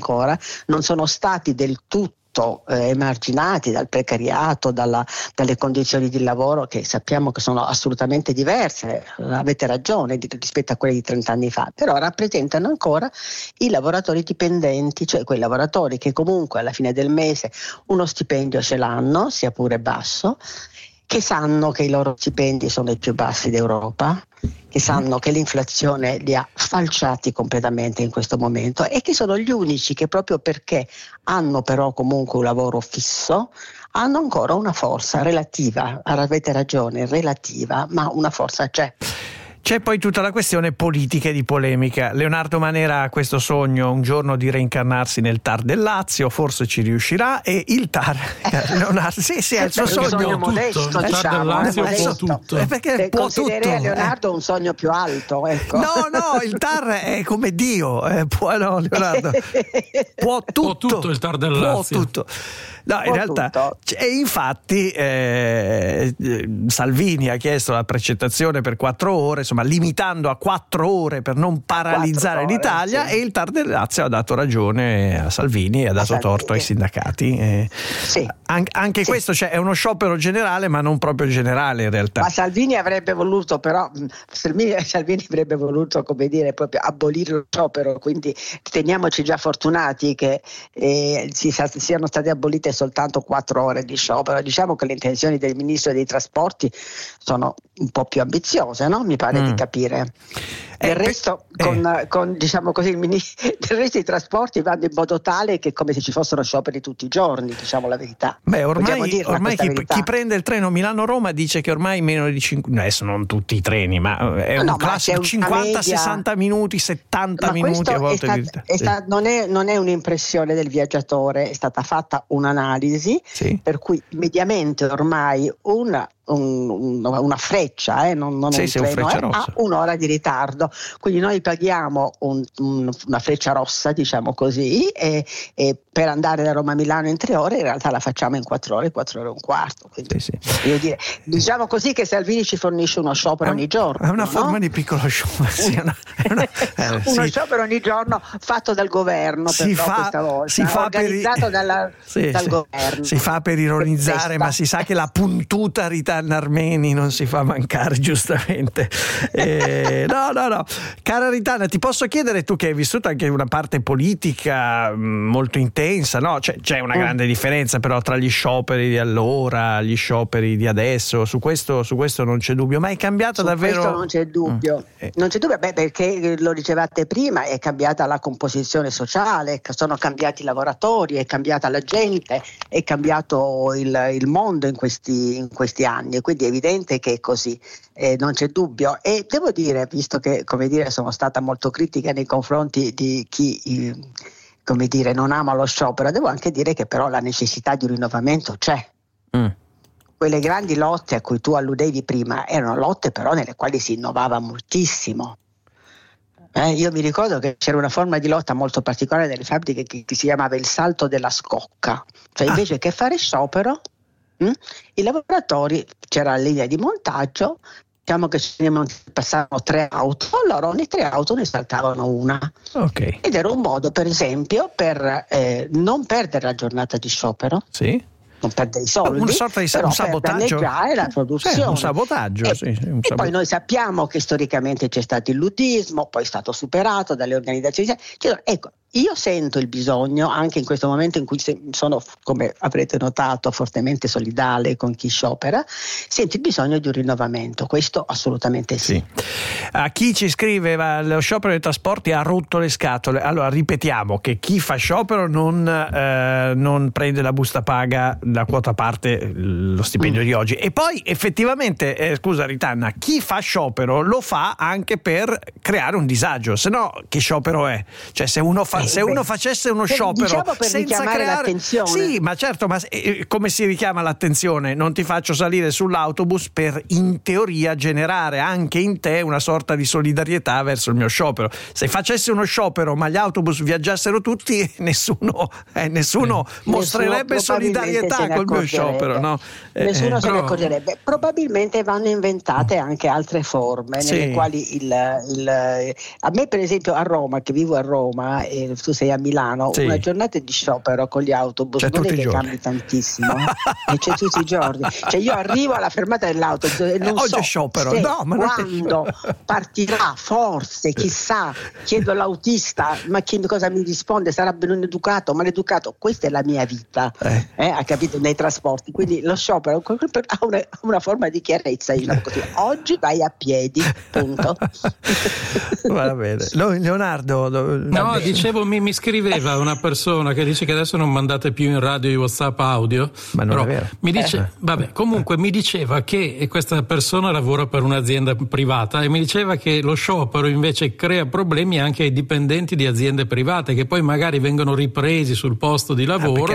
non sono stati del tutto emarginati dal precariato, dalle condizioni di lavoro che sappiamo che sono assolutamente diverse, avete ragione, rispetto a quelle di 30 anni fa, però rappresentano ancora i lavoratori dipendenti, cioè quei lavoratori che comunque alla fine del mese uno stipendio ce l'hanno, sia pure basso, che sanno che i loro stipendi sono i più bassi d'Europa, che sanno che l'inflazione li ha falciati completamente in questo momento e che sono gli unici che, proprio perché hanno però comunque un lavoro fisso, hanno ancora una forza relativa. Avete ragione, relativa, ma una forza c'è. C'è poi tutta la questione politica e di polemica. Leonardo Manera ha questo sogno un giorno di reincarnarsi nel TAR del Lazio, forse ci riuscirà, e il TAR Leonardo, sì, è il suo sogno modesto, tutto, il TAR del Lazio può tutto. Perché può tutto. Leonardo un sogno più alto, ecco. No, il TAR è come Dio, Leonardo può tutto il TAR del Lazio. Può tutto. No, in realtà, e infatti Salvini ha chiesto la precettazione per 4 ore, insomma limitando a 4 ore per non paralizzare l'Italia, sì. E il TAR del Lazio ha dato ragione a Salvini e ha dato torto ai sindacati. Sì. Anche sì. Questo, cioè, è uno sciopero generale, ma non proprio generale in realtà. Ma Salvini avrebbe voluto, però Salvini avrebbe voluto, come dire, proprio abolire lo sciopero, quindi teniamoci già fortunati che siano state abolite soltanto 4 ore di sciopero. Diciamo che le intenzioni del ministro dei trasporti sono un po' più ambiziose, no? Mi pare di capire. Del resto, con diciamo così, del resto i trasporti vanno in modo tale che è come se ci fossero scioperi tutti i giorni, diciamo la verità. Beh, ormai chi prende il treno Milano-Roma dice che ormai meno di 5, adesso non tutti i treni, ma è un classico 50-60 minuti, 70 minuti a volte. Non è un'impressione del viaggiatore, è stata fatta un'analisi, sì. Per cui mediamente ormai una freccia, non un treno, ha un'ora di ritardo, quindi noi paghiamo una freccia rossa, diciamo così, e per andare da Roma a Milano in 3 ore in realtà la facciamo in 4 ore e un quarto, quindi, sì. Diciamo così che Salvini ci fornisce uno sciopero ogni giorno, è una forma di piccolo sciopero, uno sciopero ogni giorno fatto dal governo, questa volta organizzato dal governo. Si fa per ironizzare, ma si sa che la puntuta Ritanna Armeni non si fa mancare, giustamente. No. Cara Ritanna, ti posso chiedere, tu che hai vissuto anche una parte politica molto intensa, no? C'è una grande differenza però tra gli scioperi di allora, gli scioperi di adesso, su questo non c'è dubbio, ma è cambiata davvero? Questo non c'è dubbio, perché lo dicevate prima, è cambiata la composizione sociale, sono cambiati i lavoratori, è cambiata la gente, è cambiato il mondo in questi anni, e quindi è evidente che è così, non c'è dubbio. E devo dire, visto che, come dire, sono stata molto critica nei confronti di chi come dire, non ama lo sciopero, devo anche dire che però la necessità di un rinnovamento c'è. Quelle grandi lotte a cui tu alludevi prima erano lotte però nelle quali si innovava moltissimo. Io mi ricordo che c'era una forma di lotta molto particolare delle fabbriche che si chiamava il salto della scocca, cioè invece che fare sciopero, i lavoratori, c'era la linea di montaggio, diciamo che passavano 3 auto, allora ogni 3 auto ne saltavano una. Okay. Ed era un modo, per esempio, per non perdere la giornata di sciopero. Sì. Non perdere i soldi, una sorta di un sabotaggio, per danneggiare la produzione. Un sabotaggio, Poi noi sappiamo che storicamente c'è stato il luddismo, poi è stato superato dalle organizzazioni. Ecco, io sento il bisogno, anche in questo momento in cui sono, come avrete notato, fortemente solidale con chi sciopera, sento il bisogno di un rinnovamento, questo assolutamente sì. A chi ci scrive, lo sciopero dei trasporti ha rotto le scatole. Allora ripetiamo che chi fa sciopero non prende la busta paga, la quota parte, lo stipendio di oggi. E poi effettivamente, scusa Ritanna, chi fa sciopero lo fa anche per creare un disagio, se no che sciopero è? Cioè se uno facesse uno sciopero, diciamo, per senza creare l'attenzione. Sì, ma certo, ma come si richiama l'attenzione? Non ti faccio salire sull'autobus per, in teoria, generare anche in te una sorta di solidarietà verso il mio sciopero. Se facessi uno sciopero ma gli autobus viaggiassero tutti, nessuno mostrerebbe solidarietà col mio sciopero, no? Nessuno se ne accorgerebbe. Probabilmente vanno inventate anche altre forme nelle quali a me, per esempio, a Roma, che vivo a Roma e tu sei a Milano, una giornata di sciopero con gli autobus non è che cambi tantissimo, e c'è tutti i giorni. Cioè io arrivo alla fermata dell'autobus e non oggi so è sciopero. Quando partirà, forse, chissà, chiedo all'autista, ma cosa mi risponde? Sarà ben educato, maleducato? Questa è la mia vita, ha capito, nei trasporti. Quindi lo sciopero ha una forma di chiarezza. Oggi vai a piedi, punto. Va bene. Leonardo, no, dicevo, mi scriveva una persona che dice che adesso non mandate più in radio i WhatsApp audio, ma non però è vero. Mi dice, comunque mi diceva che questa persona lavora per un'azienda privata e mi diceva che lo sciopero invece crea problemi anche ai dipendenti di aziende private, che poi magari vengono ripresi sul posto di lavoro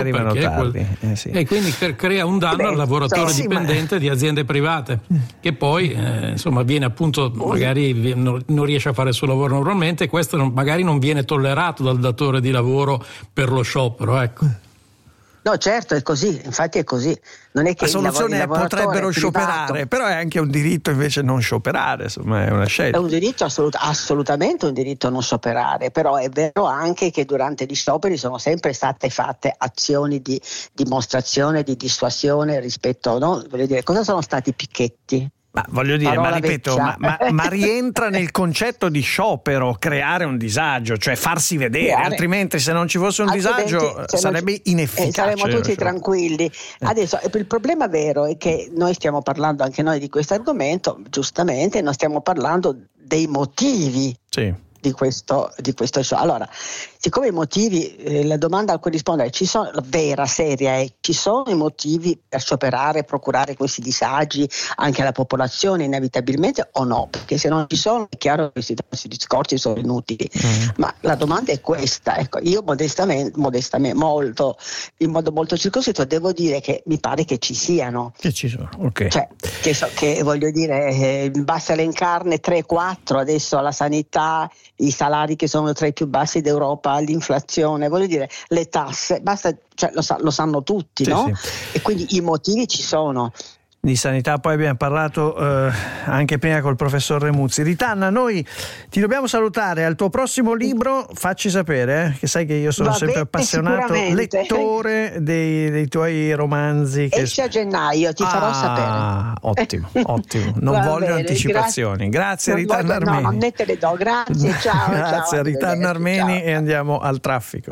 e quindi crea un danno al lavoratore dipendente di aziende private, che poi viene appunto, magari non riesce a fare il suo lavoro normalmente, e questo magari non viene tollerato dal datore di lavoro per lo sciopero, ecco. No, certo, è così, infatti è così. Non è che la soluzione è potrebbero scioperare, privato. Però è anche un diritto invece non scioperare, insomma, è una scelta. È un diritto assolutamente un diritto non scioperare, però è vero anche che durante gli scioperi sono sempre state fatte azioni di dimostrazione, di dissuasione rispetto, no? Voglio dire, cosa sono stati i picchetti? Ma voglio dire, Parola ma ripeto, ma rientra nel concetto di sciopero creare un disagio, cioè farsi vedere, altrimenti se non ci fosse un disagio sarebbe inefficace. Saremmo tutti tranquilli. Adesso il problema vero è che noi stiamo parlando anche noi di questo argomento, giustamente, non stiamo parlando dei motivi. Sì. Di questo show. Allora, siccome i motivi, la domanda a cui rispondere ci sono, vera, seria è: ci sono i motivi per scioperare, procurare questi disagi anche alla popolazione inevitabilmente o no? Perché se non ci sono è chiaro che questi discorsi sono inutili. Ma la domanda è questa, ecco, io modestamente molto, in modo molto circoscritto devo dire che mi pare che ci siano. Che ci sono, ok. Cioè, che voglio dire, basta elencarne 3-4 adesso: la sanità, i salari che sono tra i più bassi d'Europa, l'inflazione, voglio dire, le tasse, basta, cioè, lo sanno tutti, sì, no? Sì. E quindi i motivi ci sono. Di sanità poi abbiamo parlato anche prima col professor Remuzzi. Ritanna, noi ti dobbiamo salutare. Al tuo prossimo libro facci sapere, che sai che io sono sempre appassionato lettore dei tuoi romanzi. Esce a gennaio, ti farò sapere. Ottimo. Non voglio anticipazioni. Grazie Ritanna Armeni. No, non te le do, grazie, ciao. Grazie a Ritanna Armeni, e andiamo al traffico.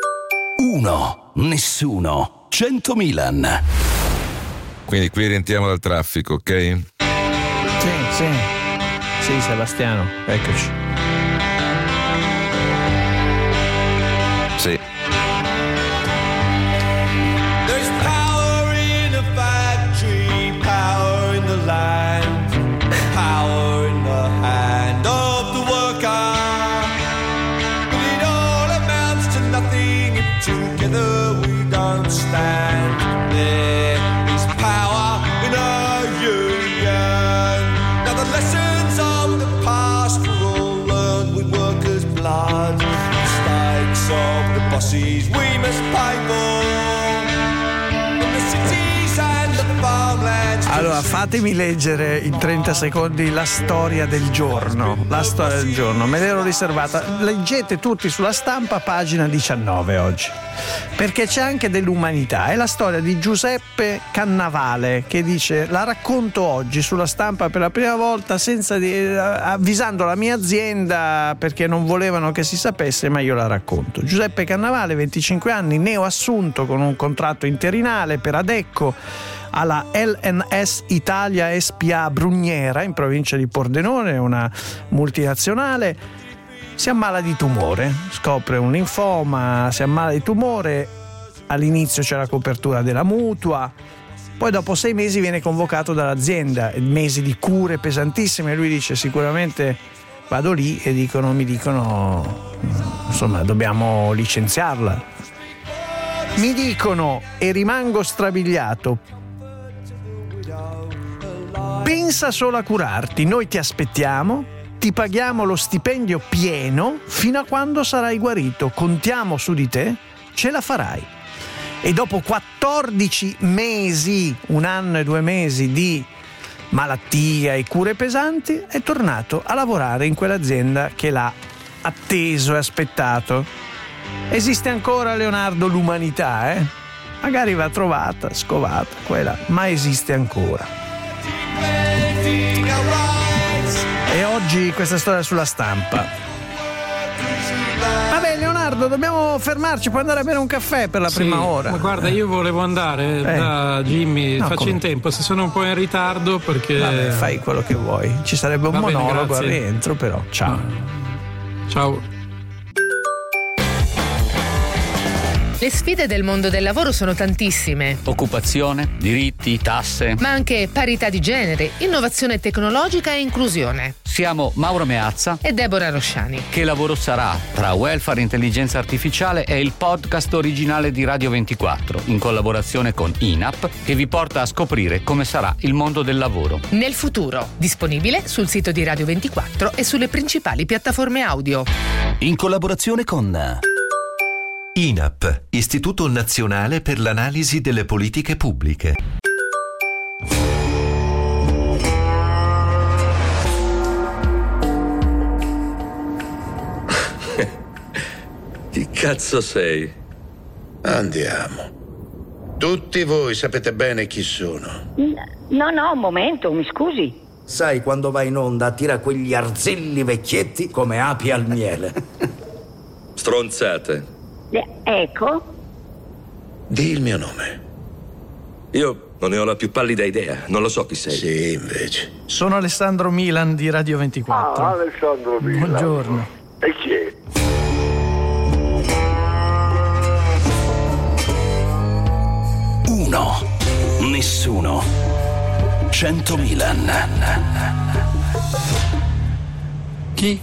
1, nessuno, 100 Milan. Quindi qui rientriamo dal traffico, ok? Sì, Sebastiano, eccoci. Sì. There's power in a factory, power in the land, power in the hand of the worker. But it all amounts to nothing if together we don't stand there. Lessons of the past were all learned with workers' blood. Mistakes of the bosses we must pay for. In the cities and the farmlands. Allora, fatemi leggere in 30 secondi la storia del giorno. La storia del giorno, me l'ero riservata. Leggete tutti sulla Stampa, pagina 19 oggi. Perché c'è anche dell'umanità. È la storia di Giuseppe Cannavale che dice: la racconto oggi sulla Stampa per la prima volta avvisando la mia azienda perché non volevano che si sapesse, ma io la racconto. Giuseppe Cannavale, 25 anni, neoassunto con un contratto interinale per Adecco alla LNS Italia SPA Brugnera in provincia di Pordenone, una multinazionale. Si ammala di tumore, scopre un linfoma, si ammala di tumore, all'inizio c'è la copertura della mutua, poi dopo 6 mesi viene convocato dall'azienda, mesi di cure pesantissime, lui dice sicuramente vado lì e mi dicono insomma dobbiamo licenziarla. Mi dicono e rimango strabiliato: pensa solo a curarti, noi ti aspettiamo, ti paghiamo lo stipendio pieno fino a quando sarai guarito, contiamo su di te, ce la farai. E dopo 14 mesi, 1 anno e 2 mesi di malattia e cure pesanti, è tornato a lavorare in quell'azienda che l'ha atteso e aspettato. Esiste ancora, Leonardo, l'umanità, magari va trovata, scovata, quella, ma esiste ancora. E oggi questa storia sulla Stampa. Vabbè, Leonardo, dobbiamo fermarci, puoi andare a bere un caffè per la prima ora. Ma guarda, io volevo andare da Jimmy, faccio in tempo, se sono un po' in ritardo perché... Vabbè, fai quello che vuoi, ci sarebbe un monologo al rientro, però ciao. Ciao. Le sfide del mondo del lavoro sono tantissime. Occupazione, diritti, tasse. Ma anche parità di genere, innovazione tecnologica e inclusione. Siamo Mauro Meazza e Deborah Rosciani. Che lavoro sarà? Tra welfare e intelligenza artificiale è il podcast originale di Radio 24, in collaborazione con INAP, che vi porta a scoprire come sarà il mondo del lavoro. Nel futuro, disponibile sul sito di Radio 24 e sulle principali piattaforme audio. In collaborazione con INAP, Istituto Nazionale per l'Analisi delle Politiche Pubbliche. Chi cazzo sei? Andiamo. Tutti voi sapete bene chi sono. No, un momento, mi scusi. Sai, quando vai in onda tira quegli arzelli vecchietti come api al miele. Stronzate. Ecco. Di il mio nome. Io non ne ho la più pallida idea, non lo so chi sei. Sì, invece. Sono Alessandro Milan di Radio 24. Alessandro Milan. Buongiorno. E chi è? Uno, nessuno, 100 Milan. Chi?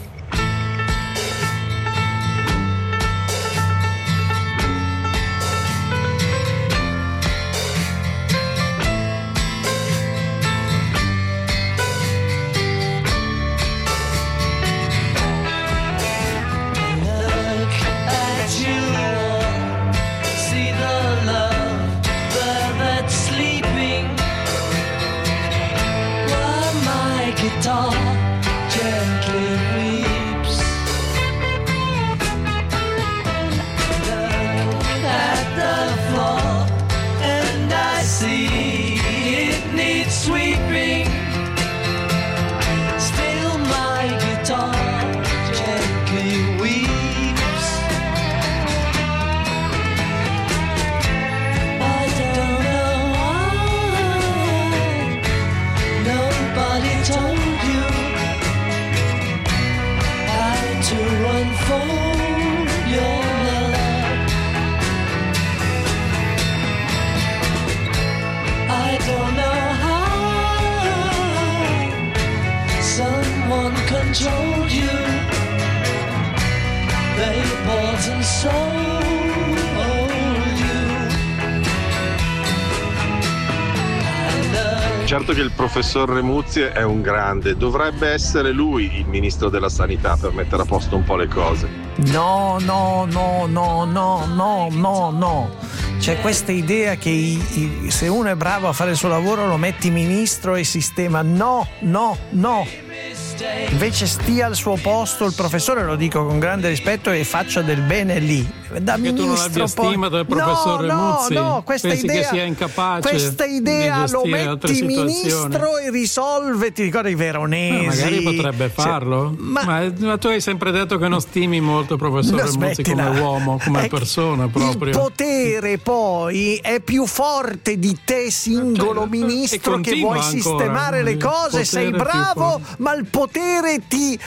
Controlled you, they bought and sold you. Certo che il professor Remuzzi è un grande, dovrebbe essere lui il ministro della sanità per mettere a posto un po' le cose. No. c'è questa idea che se uno è bravo a fare il suo lavoro lo metti ministro e sistema. No. Invece stia al suo posto il professore, lo dico con grande rispetto, e faccia del bene lì. Da perché ministro, tu non abbia stima del professore Muzzi? No, questa pensi idea, che sia incapace. Questa idea lo metti ministro e risolve. Ti ricordi Veronesi? Magari potrebbe farlo. Ma tu hai sempre detto che non stimi molto il professore Muzzi come uomo, come persona proprio. Il potere poi è più forte di te, singolo ministro, che vuoi sistemare le cose. Sei bravo, ma il potere ti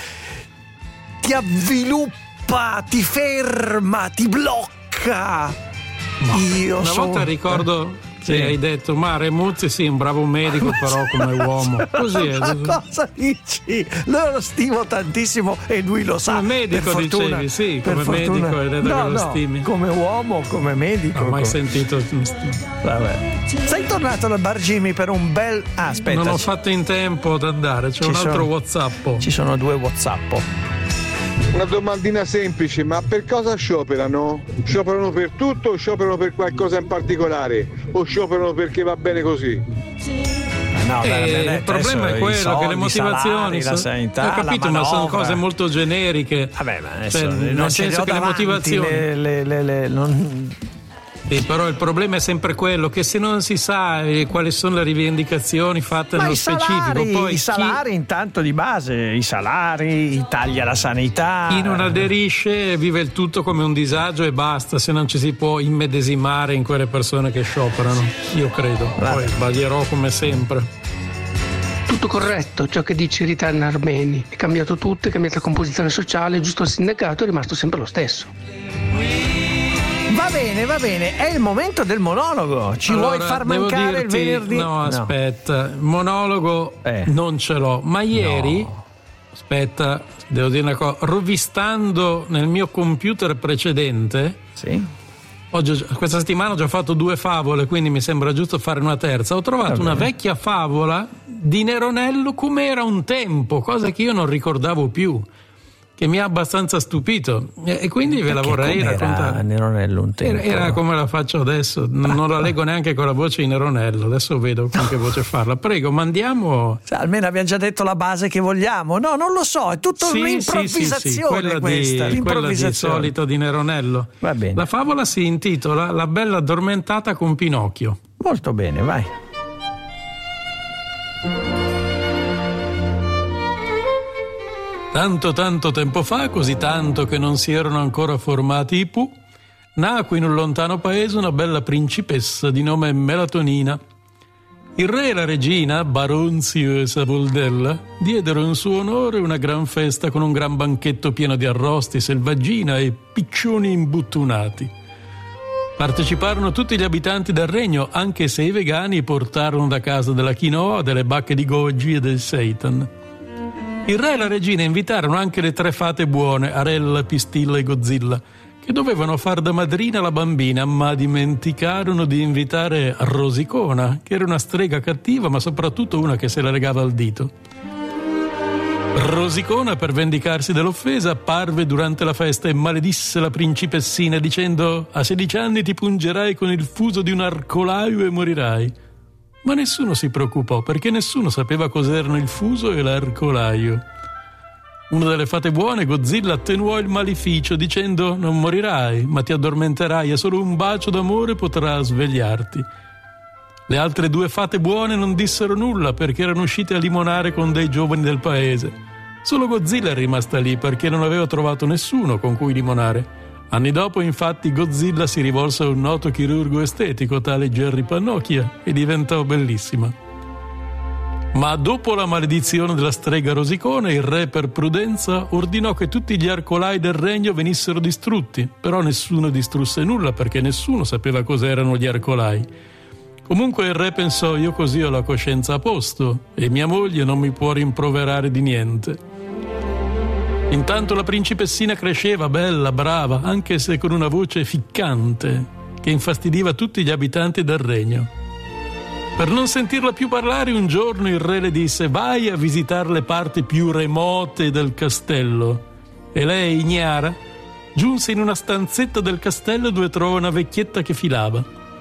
avviluppa, ti ferma, ti blocca. Una volta ricordo che hai detto Remuzzi sì, un bravo medico, però come uomo così è. Ma cosa dici? Lo stimo tantissimo e lui lo sa. Come medico per fortuna, dicevi, sì, come medico hai detto che lo stimi. Come uomo, come medico. Non ho mai sentito. Vabbè. Sei tornato dal Bar Jimmy per un bel... aspetta. Non ho fatto in tempo ad andare, c'è un altro WhatsApp. Ci sono 2 WhatsApp. Una domandina semplice, ma per cosa scioperano? Scioperano per tutto o scioperano per qualcosa in particolare? O scioperano perché va bene così? No, il problema è quello che le motivazioni, la sanità, ho capito, ma sono cose molto generiche. Vabbè, ma adesso, nel senso che le motivazioni Sì, però il problema è sempre quello che se non si sa quali sono le rivendicazioni fatte nello specifico, poi i salari intanto di base, i salari, taglia la sanità. Chi non aderisce vive il tutto come un disagio e basta, se non ci si può immedesimare in quelle persone che scioperano, io credo. Poi sbaglierò come sempre. Tutto corretto, ciò che dice Rita Armeni, è cambiato tutto, è cambiata la composizione sociale, giusto il sindacato è rimasto sempre lo stesso. Va bene, è il momento del monologo. Ci vuoi far mancare il venerdì? No, aspetta, monologo non ce l'ho, ma ieri, aspetta, devo dire una cosa, rovistando nel mio computer precedente, questa settimana ho già fatto 2 favole, quindi mi sembra giusto fare una terza. Ho trovato una vecchia favola di Neronello come era un tempo, cosa che io non ricordavo più, che mi ha abbastanza stupito, e quindi ve la vorrei raccontare. Neronello un tempo. Era come la faccio adesso, non la leggo neanche con la voce di Neronello, adesso vedo con che voce farla. Prego, mandiamo. Almeno abbiamo già detto la base che vogliamo. No, non lo so, è tutto un'improvvisazione questa. Quella di solito di Neronello. Va bene. La favola si intitola La bella addormentata con Pinocchio. Molto bene, vai. Tanto tempo fa, così tanto che non si erano ancora formati i Pooh, nacque in un lontano paese una bella principessa di nome Melatonina. Il re e la regina, Baronzio e Savoldella, diedero in suo onore una gran festa con un gran banchetto pieno di arrosti, selvaggina e piccioni imbuttunati. Parteciparono tutti gli abitanti del regno, anche se i vegani portarono da casa della quinoa, delle bacche di goji e del seitan. Il re e la regina invitarono anche le 3 fate buone, Arella, Pistilla e Godzilla, che dovevano far da madrina la bambina, ma dimenticarono di invitare Rosicona, che era una strega cattiva, ma soprattutto una che se la legava al dito. Rosicona, per vendicarsi dell'offesa, apparve durante la festa e maledisse la principessina dicendo: a 16 anni ti pungerai con il fuso di un arcolaio e morirai. Ma nessuno si preoccupò, perché nessuno sapeva cos'erano il fuso e l'arcolaio. Una delle fate buone, Godzilla, attenuò il maleficio dicendo: non morirai, ma ti addormenterai e solo un bacio d'amore potrà svegliarti. Le altre 2 fate buone non dissero nulla perché erano uscite a limonare con dei giovani del paese. Solo Godzilla è rimasta lì perché non aveva trovato nessuno con cui limonare. Anni dopo, infatti, Godzilla si rivolse a un noto chirurgo estetico, tale Jerry Pannocchia, e diventò bellissima. Ma dopo la maledizione della strega Rosicona, il re, per prudenza, ordinò che tutti gli arcolai del regno venissero distrutti, però nessuno distrusse nulla perché nessuno sapeva cos'erano gli arcolai. Comunque il re pensò: io così ho la coscienza a posto e mia moglie non mi può rimproverare di niente. Intanto la principessina cresceva, bella, brava, anche se con una voce ficcante, che infastidiva tutti gli abitanti del regno. Per non sentirla più parlare, un giorno il re le disse: vai a visitare le parti più remote del castello. E lei, ignara, giunse in una stanzetta del castello dove trovò una vecchietta che filava.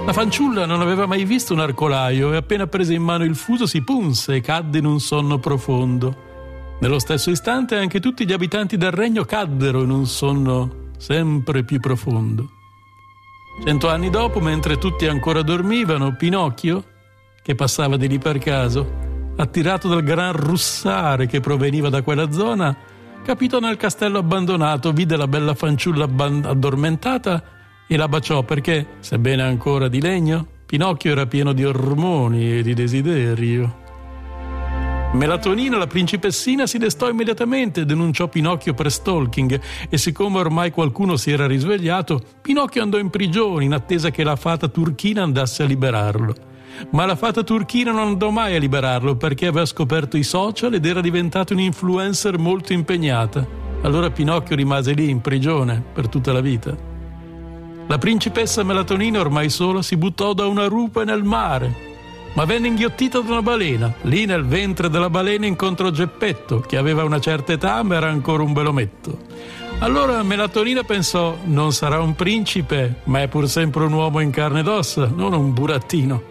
La fanciulla non aveva mai visto un arcolaio e appena prese in mano il fuso si punse e cadde in un sonno profondo. Nello stesso istante anche tutti gli abitanti del regno caddero in un sonno sempre più profondo. 100 anni dopo, mentre tutti ancora dormivano, Pinocchio, che passava di lì per caso, attirato dal gran russare che proveniva da quella zona, capitò nel castello abbandonato, vide la bella fanciulla addormentata e la baciò perché, sebbene ancora di legno, Pinocchio era pieno di ormoni e di desiderio. Melatonina, la principessina, si destò immediatamente e denunciò Pinocchio per stalking e siccome ormai qualcuno si era risvegliato, Pinocchio andò in prigione in attesa che la fata turchina andasse a liberarlo. Ma la fata turchina non andò mai a liberarlo perché aveva scoperto i social ed era diventato un influencer molto impegnata. Allora Pinocchio rimase lì in prigione per tutta la vita. La principessa Melatonina, ormai sola, si buttò da una rupe nel mare, ma venne inghiottita da una balena. Lì nel ventre della balena incontrò Geppetto, che aveva una certa età ma era ancora un belometto. Allora Melatonina pensò: non sarà un principe, ma è pur sempre un uomo in carne ed ossa, non un burattino.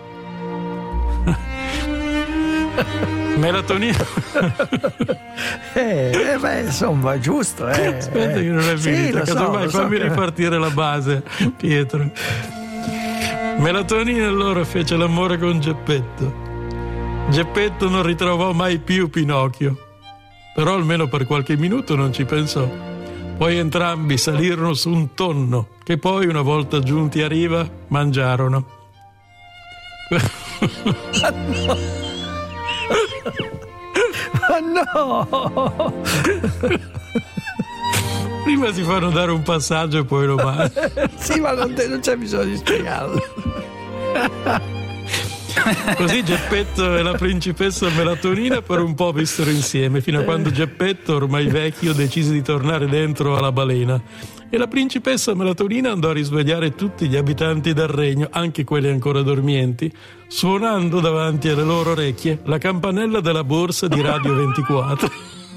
Melatonina. Insomma, giusto. Aspetta che non è finita, casomai fammi ripartire la base, Pietro. Melatonina allora fece l'amore con Geppetto. Geppetto non ritrovò mai più Pinocchio, però almeno per qualche minuto non ci pensò. Poi entrambi salirono su un tonno, che poi, una volta giunti a riva, mangiarono. Ma no! Prima si fanno dare un passaggio e poi lo mangiano. Sì, ma non c'è bisogno di spiegarlo. Così Geppetto e la principessa Melatonina per un po' vissero insieme, fino a quando Geppetto, ormai vecchio, decise di tornare dentro alla balena. E la principessa Melatonina andò a risvegliare tutti gli abitanti del regno, anche quelli ancora dormienti, suonando davanti alle loro orecchie la campanella della borsa di Radio 24.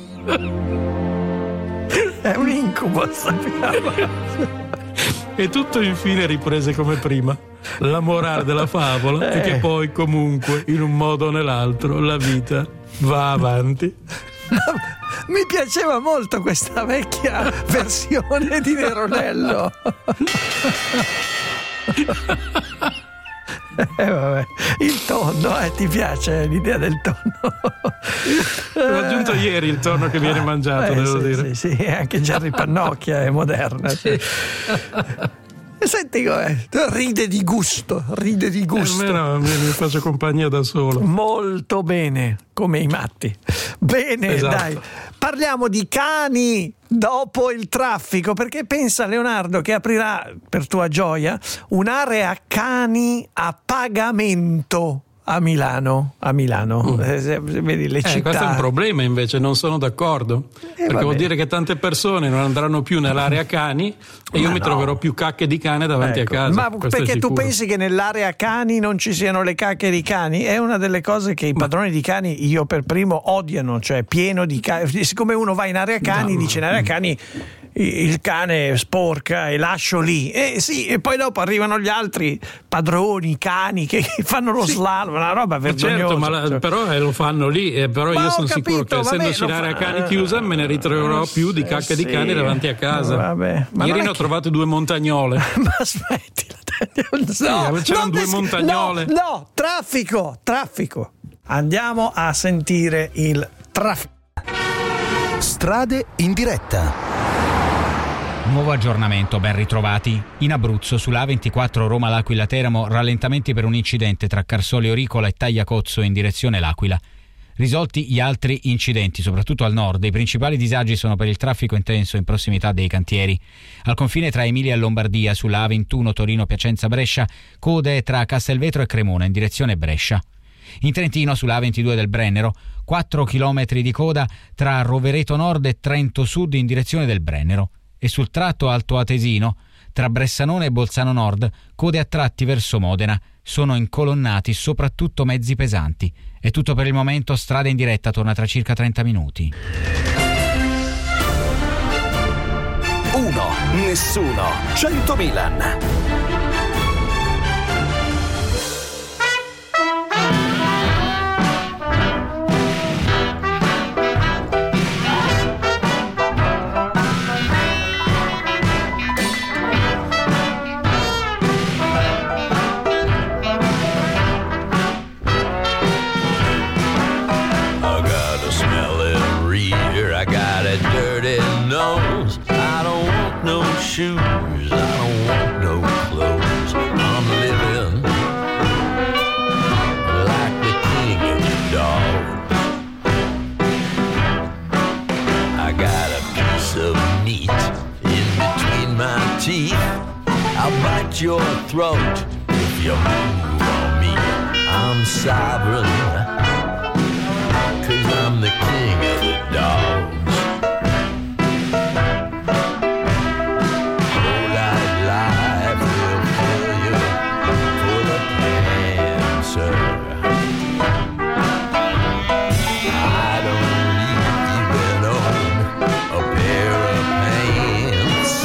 È un incubo, sappiamo. E tutto infine riprese come prima. La morale della favola è che poi comunque, in un modo o nell'altro, la vita va avanti. Mi piaceva molto questa vecchia versione di Neronello. Vabbè. Il tonno, ti piace l'idea del tonno? L'ho aggiunto ieri il tonno che viene mangiato, devo dire. Sì, anche Gerry Pannocchia è moderna. Sì. Senti com'è, ride di gusto. Almeno mi faccio compagnia da solo. Molto bene, come i matti. Bene, esatto. Dai, parliamo di cani dopo il traffico, perché pensa Leonardo che aprirà, per tua gioia, un'area cani a pagamento a Milano. Vedi le città. Questo è un problema, invece non sono d'accordo, perché vuol dire che tante persone non andranno più nell'area cani e io mi troverò più cacche di cane davanti a casa. Ma perché tu pensi che nell'area cani non ci siano le cacche di cani? È una delle cose che i padroni di cani, io per primo, odiano, cioè pieno di cani. Siccome uno va in area cani, dice in area cani il cane sporca e lascio lì, e poi dopo arrivano gli altri padroni cani che fanno lo slalom, una roba vergognosa. Certo, però lo fanno lì, però io sono sicuro che essendoci l'area cani chiusa me ne ritroverò più di cacche di cani davanti a casa. Ieri ne ho trovate 2 montagnole. Ma aspetti, c'erano 2 montagnole. No, traffico. Andiamo a sentire il traffico. Strade in diretta. Nuovo aggiornamento, ben ritrovati. In Abruzzo, sulla A24 Roma-L'Aquila Teramo, rallentamenti per un incidente tra Carsoli Oricola e Tagliacozzo in direzione L'Aquila. Risolti gli altri incidenti, soprattutto al nord. I principali disagi sono per il traffico intenso in prossimità dei cantieri. Al confine tra Emilia e Lombardia, sulla A21 Torino-Piacenza-Brescia, code tra Castelvetro e Cremona in direzione Brescia. In Trentino, sulla A22 del Brennero, 4 km di coda tra Rovereto Nord e Trento Sud in direzione del Brennero. E sul tratto altoatesino, tra Bressanone e Bolzano Nord, code a tratti verso Modena. Sono incolonnati soprattutto mezzi pesanti. È tutto per il momento, Strada in diretta torna tra circa 30 minuti. 1, nessuno, 100 Milan. clothes. I don't want no shoes. I don't want no clothes. I'm living like the king of the dogs. I got a piece of meat in between my teeth. I'll bite your throat if you move on me. I'm sovereign, 'cause I'm the king of the dogs. Low-life life will fill you full of cancer. I don't even own a pair of pants.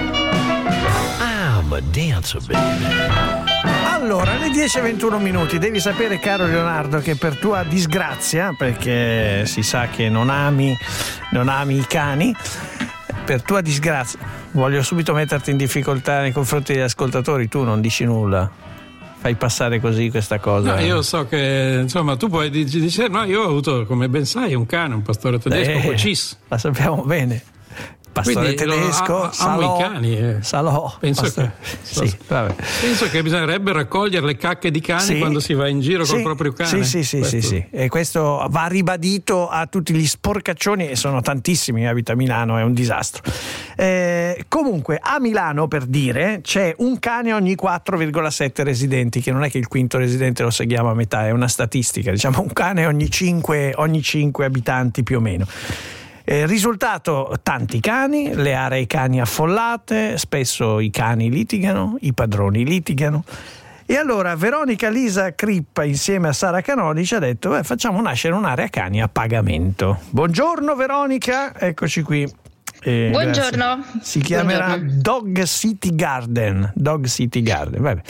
I'm a dancer, baby. Allora, alle 10:21 minuti devi sapere, caro Leonardo, che per tua disgrazia, perché si sa che non ami i cani, per tua disgrazia, voglio subito metterti in difficoltà nei confronti degli ascoltatori, tu non dici nulla, fai passare così questa cosa. No, io so che, insomma, tu puoi dire, no, io ho avuto, come ben sai, un cane, un pastore tedesco, Cochise. La sappiamo bene. Pastore tedesco, amo i cani. Salò. Penso che bisognerebbe raccogliere le cacche di cani quando si va in giro col proprio cane. Sì. E questo va ribadito a tutti gli sporcaccioni, e sono tantissimi, abita a Milano, è un disastro. Comunque, a Milano, per dire, c'è un cane ogni 4,7 residenti, che non è che il quinto residente lo seguiamo a metà, è una statistica, diciamo un cane ogni 5 abitanti più o meno. Risultato: tanti cani, le aree cani affollate, spesso i cani litigano, i padroni litigano. E allora Veronica Lisa Crippa insieme a Sara Canoni ci ha detto facciamo nascere un'area cani a pagamento. Buongiorno Veronica, eccoci qui. Buongiorno. Grazie. Si chiamerà Dog City Garden. Vabbè.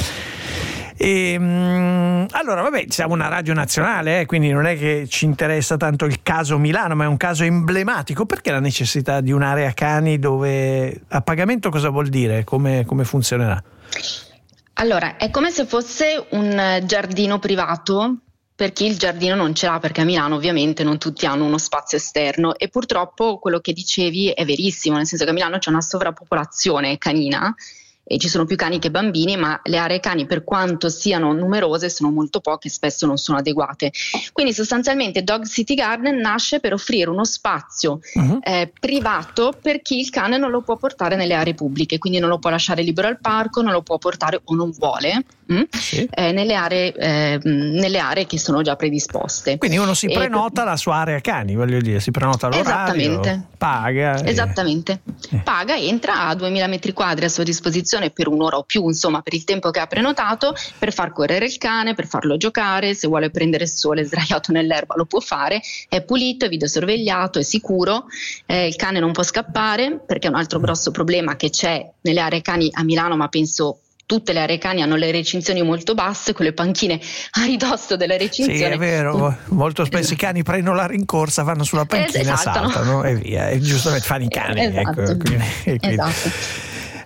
Allora, siamo una radio nazionale, quindi non è che ci interessa tanto il caso Milano, ma è un caso emblematico. Perché la necessità di un'area cani dove a pagamento cosa vuol dire? Come funzionerà? Allora, è come se fosse un giardino privato per chi il giardino non ce l'ha, perché a Milano ovviamente non tutti hanno uno spazio esterno, e purtroppo quello che dicevi è verissimo, nel senso che a Milano c'è una sovrappopolazione canina e ci sono più cani che bambini, ma le aree cani, per quanto siano numerose, sono molto poche e spesso non sono adeguate. Quindi sostanzialmente Dog City Garden nasce per offrire uno spazio privato per chi il cane non lo può portare nelle aree pubbliche, quindi non lo può lasciare libero al parco, non lo può portare o non vuole nelle aree che sono già predisposte. Quindi uno si prenota la sua area cani, voglio dire, si prenota l'orario, paga. Esattamente. Paga, entra a 2000 metri quadri a sua disposizione per un'ora o più, insomma, per il tempo che ha prenotato, per far correre il cane, per farlo giocare, se vuole prendere il sole sdraiato nell'erba lo può fare, è pulito, è videosorvegliato, è sicuro, il cane non può scappare, perché è un altro grosso problema che c'è nelle aree cani a Milano, ma penso tutte le aree cani hanno le recinzioni molto basse, con le panchine a ridosso delle recinzioni. Sì, è vero, molto spesso i cani prendono la rincorsa, vanno sulla panchina, saltano e via, e giustamente fanno i cani. Esatto. Ecco, Esatto.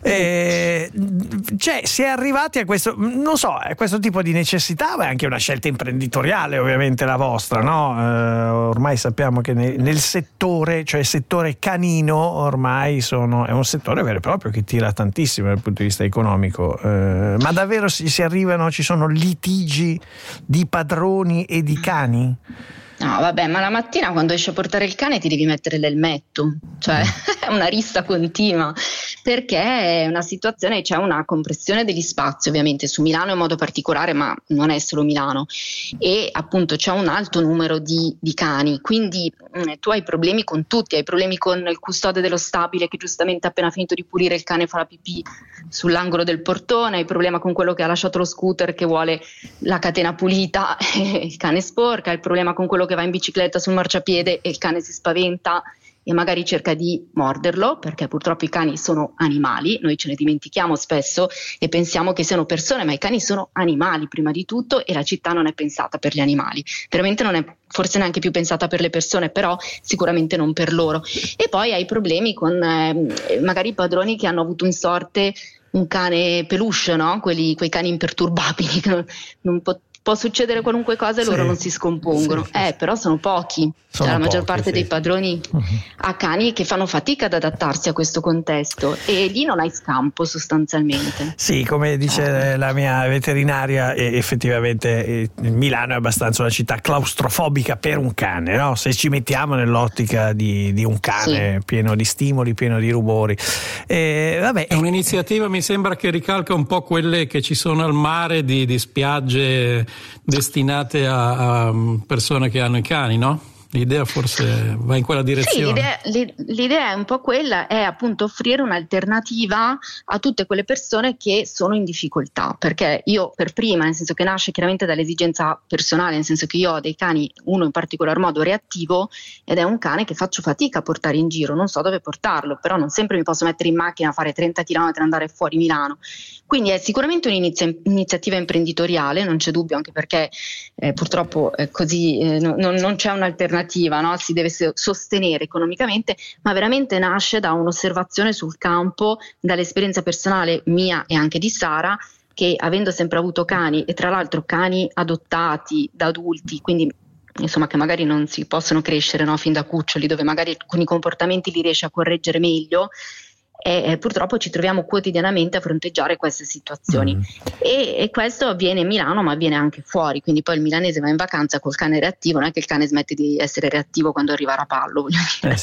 Si è arrivati a questo, non so, a questo tipo di necessità, ma è anche una scelta imprenditoriale ovviamente la vostra, no? Ormai sappiamo che nel settore, cioè il settore canino, ormai è un settore vero e proprio che tira tantissimo dal punto di vista economico, ma davvero si arrivano, ci sono litigi di padroni e di cani? No, vabbè, ma la mattina quando esci a portare il cane ti devi mettere l'elmetto, cioè è una rissa continua, perché è una situazione, c'è una compressione degli spazi ovviamente su Milano in modo particolare, ma non è solo Milano, e appunto c'è un alto numero di cani, quindi tu hai problemi con tutti, hai problemi con il custode dello stabile che giustamente appena finito di pulire il cane fa la pipì sull'angolo del portone, hai problema con quello che ha lasciato lo scooter che vuole la catena pulita e il cane sporca, hai il problema con quello che va in bicicletta sul marciapiede e il cane si spaventa e magari cerca di morderlo, perché purtroppo i cani sono animali, noi ce ne dimentichiamo spesso e pensiamo che siano persone, ma i cani sono animali prima di tutto, e la città non è pensata per gli animali, veramente non è forse neanche più pensata per le persone, però sicuramente non per loro. E poi hai problemi con magari i padroni che hanno avuto in sorte un cane peluche, no? Quei cani imperturbabili che non può succedere qualunque cosa e loro non si scompongono. Però sono pochi. Cioè, la maggior parte dei padroni ha cani che fanno fatica ad adattarsi a questo contesto e lì non hai scampo sostanzialmente. Sì, come dice la mia veterinaria, effettivamente Milano è abbastanza una città claustrofobica per un cane, no? Se ci mettiamo nell'ottica di un cane pieno di stimoli, pieno di rumori. Vabbè. È un'iniziativa, mi sembra, che ricalca un po' quelle che ci sono al mare di spiagge destinate a persone che hanno i cani, no? L'idea forse va in quella direzione. Sì, l'idea è un po' quella, è appunto offrire un'alternativa a tutte quelle persone che sono in difficoltà, perché io per prima, nel senso che nasce chiaramente dall'esigenza personale, nel senso che io ho dei cani, uno in particolar modo reattivo, ed è un cane che faccio fatica a portare in giro, non so dove portarlo, però non sempre mi posso mettere in macchina, fare 30 km e andare fuori Milano. Quindi è sicuramente un'iniziativa imprenditoriale, non c'è dubbio, anche perché purtroppo così non c'è un'alternativa, no? Si deve sostenere economicamente, ma veramente nasce da un'osservazione sul campo, dall'esperienza personale mia e anche di Sara, che avendo sempre avuto cani, e tra l'altro cani adottati da adulti, quindi insomma che magari non si possono crescere, no, fin da cuccioli, dove magari con i comportamenti li riesce a correggere meglio, e purtroppo ci troviamo quotidianamente a fronteggiare queste situazioni e questo avviene in Milano, ma avviene anche fuori, quindi poi il milanese va in vacanza col cane reattivo, non è che il cane smette di essere reattivo quando arriva a Rapallo, voglio dire,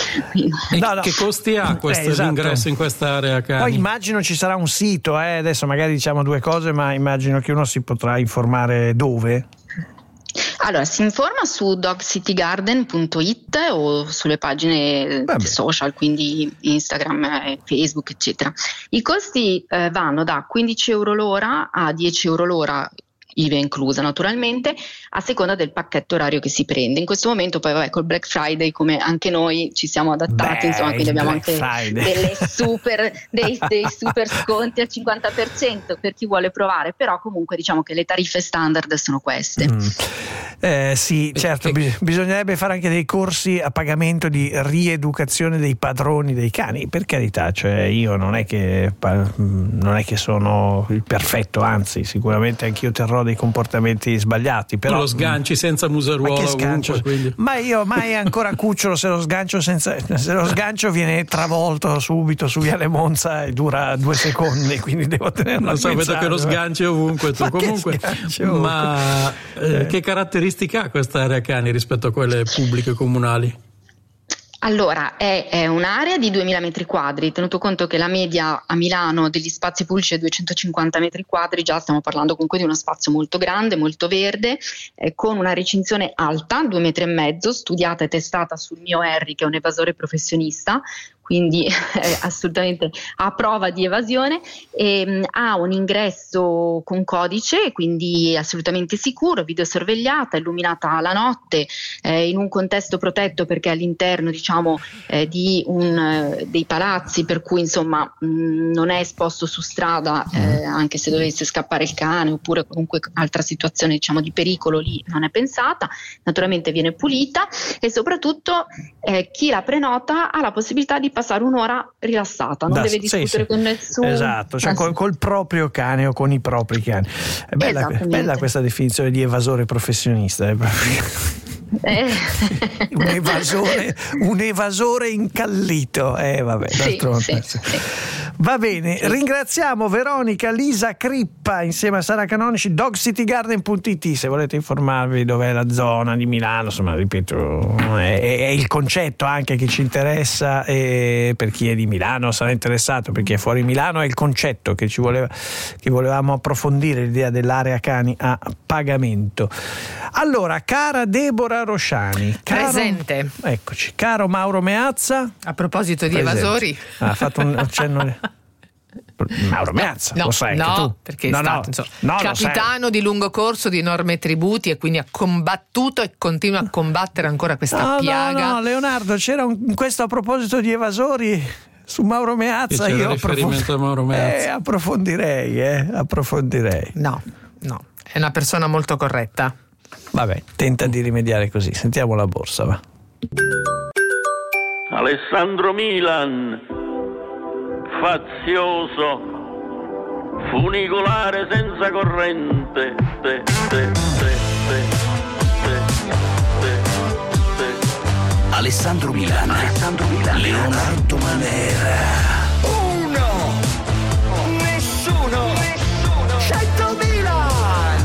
no. Che costi ha l'ingresso in questa area cani? Poi immagino ci sarà un sito, adesso magari diciamo due cose, ma immagino che uno si potrà informare dove? Allora, si informa su dogcitygarden.it o sulle pagine social, quindi Instagram, Facebook, eccetera. I costi vanno da 15 euro l'ora a 10 euro l'ora, IVA inclusa naturalmente, a seconda del pacchetto orario che si prende. In questo momento poi col Black Friday, come anche noi ci siamo adattati, insomma, quindi abbiamo anche dei super sconti al 50% per chi vuole provare, però comunque diciamo che le tariffe standard sono queste. Sì, certo, bisognerebbe fare anche dei corsi a pagamento di rieducazione dei padroni dei cani, per carità, cioè io non è che sono il perfetto, anzi sicuramente anch'io terrò dei comportamenti sbagliati, però lo sganci senza museruola ovunque, ma io mai ancora cucciolo, se lo sgancio viene travolto subito su Viale Monza e dura 2 secondi, quindi devo tenerlo a vedo che lo sganci ovunque tu. Comunque, ma che caratteristica ha questa area cani rispetto a quelle pubbliche comunali? Allora, è un'area di 2000 metri quadri, tenuto conto che la media a Milano degli spazi pubblici è 250 metri quadri, già stiamo parlando comunque di uno spazio molto grande, molto verde, con una recinzione alta, 2,5 metri, studiata e testata sul mio Harry, che è un evasore professionista, quindi assolutamente a prova di evasione, ha un ingresso con codice, quindi assolutamente sicuro, videosorvegliata, illuminata la notte, in un contesto protetto perché all'interno diciamo di dei palazzi, per cui insomma non è esposto su strada, anche se dovesse scappare il cane oppure comunque altra situazione diciamo di pericolo, lì non è pensata, naturalmente viene pulita e soprattutto chi la prenota ha la possibilità di passare un'ora rilassata, non deve discutere con nessuno. Esatto, cioè col proprio cane o con i propri cani. È bella questa definizione di evasore professionista. Un evasore incallito. Vabbè, d'altronde. Sì. Va bene, ringraziamo Veronica Lisa Crippa insieme a Sara Canonici, dogcitygarden.it se volete informarvi dov'è la zona di Milano, insomma ripeto è il concetto anche che ci interessa, e per chi è di Milano sarà interessato, per chi è fuori Milano è il concetto che volevamo approfondire, l'idea dell'area cani a pagamento. Allora, cara Deborah Rosciani, presente. Eccoci, caro Mauro Meazza, a proposito di evasori, ha fatto un accenno. Mauro Meazza, lo sai anche tu, perché è stato capitano di lungo corso di enormi tributi e quindi ha combattuto e continua a combattere ancora questa piaga. No, Leonardo, c'era questo a proposito di evasori su Mauro Meazza, io approfondirei. No, è una persona molto corretta. Vabbè, tenta di rimediare così. Sentiamo la borsa, va. Alessandro Milan, fazioso, funicolare senza corrente. Alessandro Milan, Leonardo Manera. 1, nessuno, 100 Milan.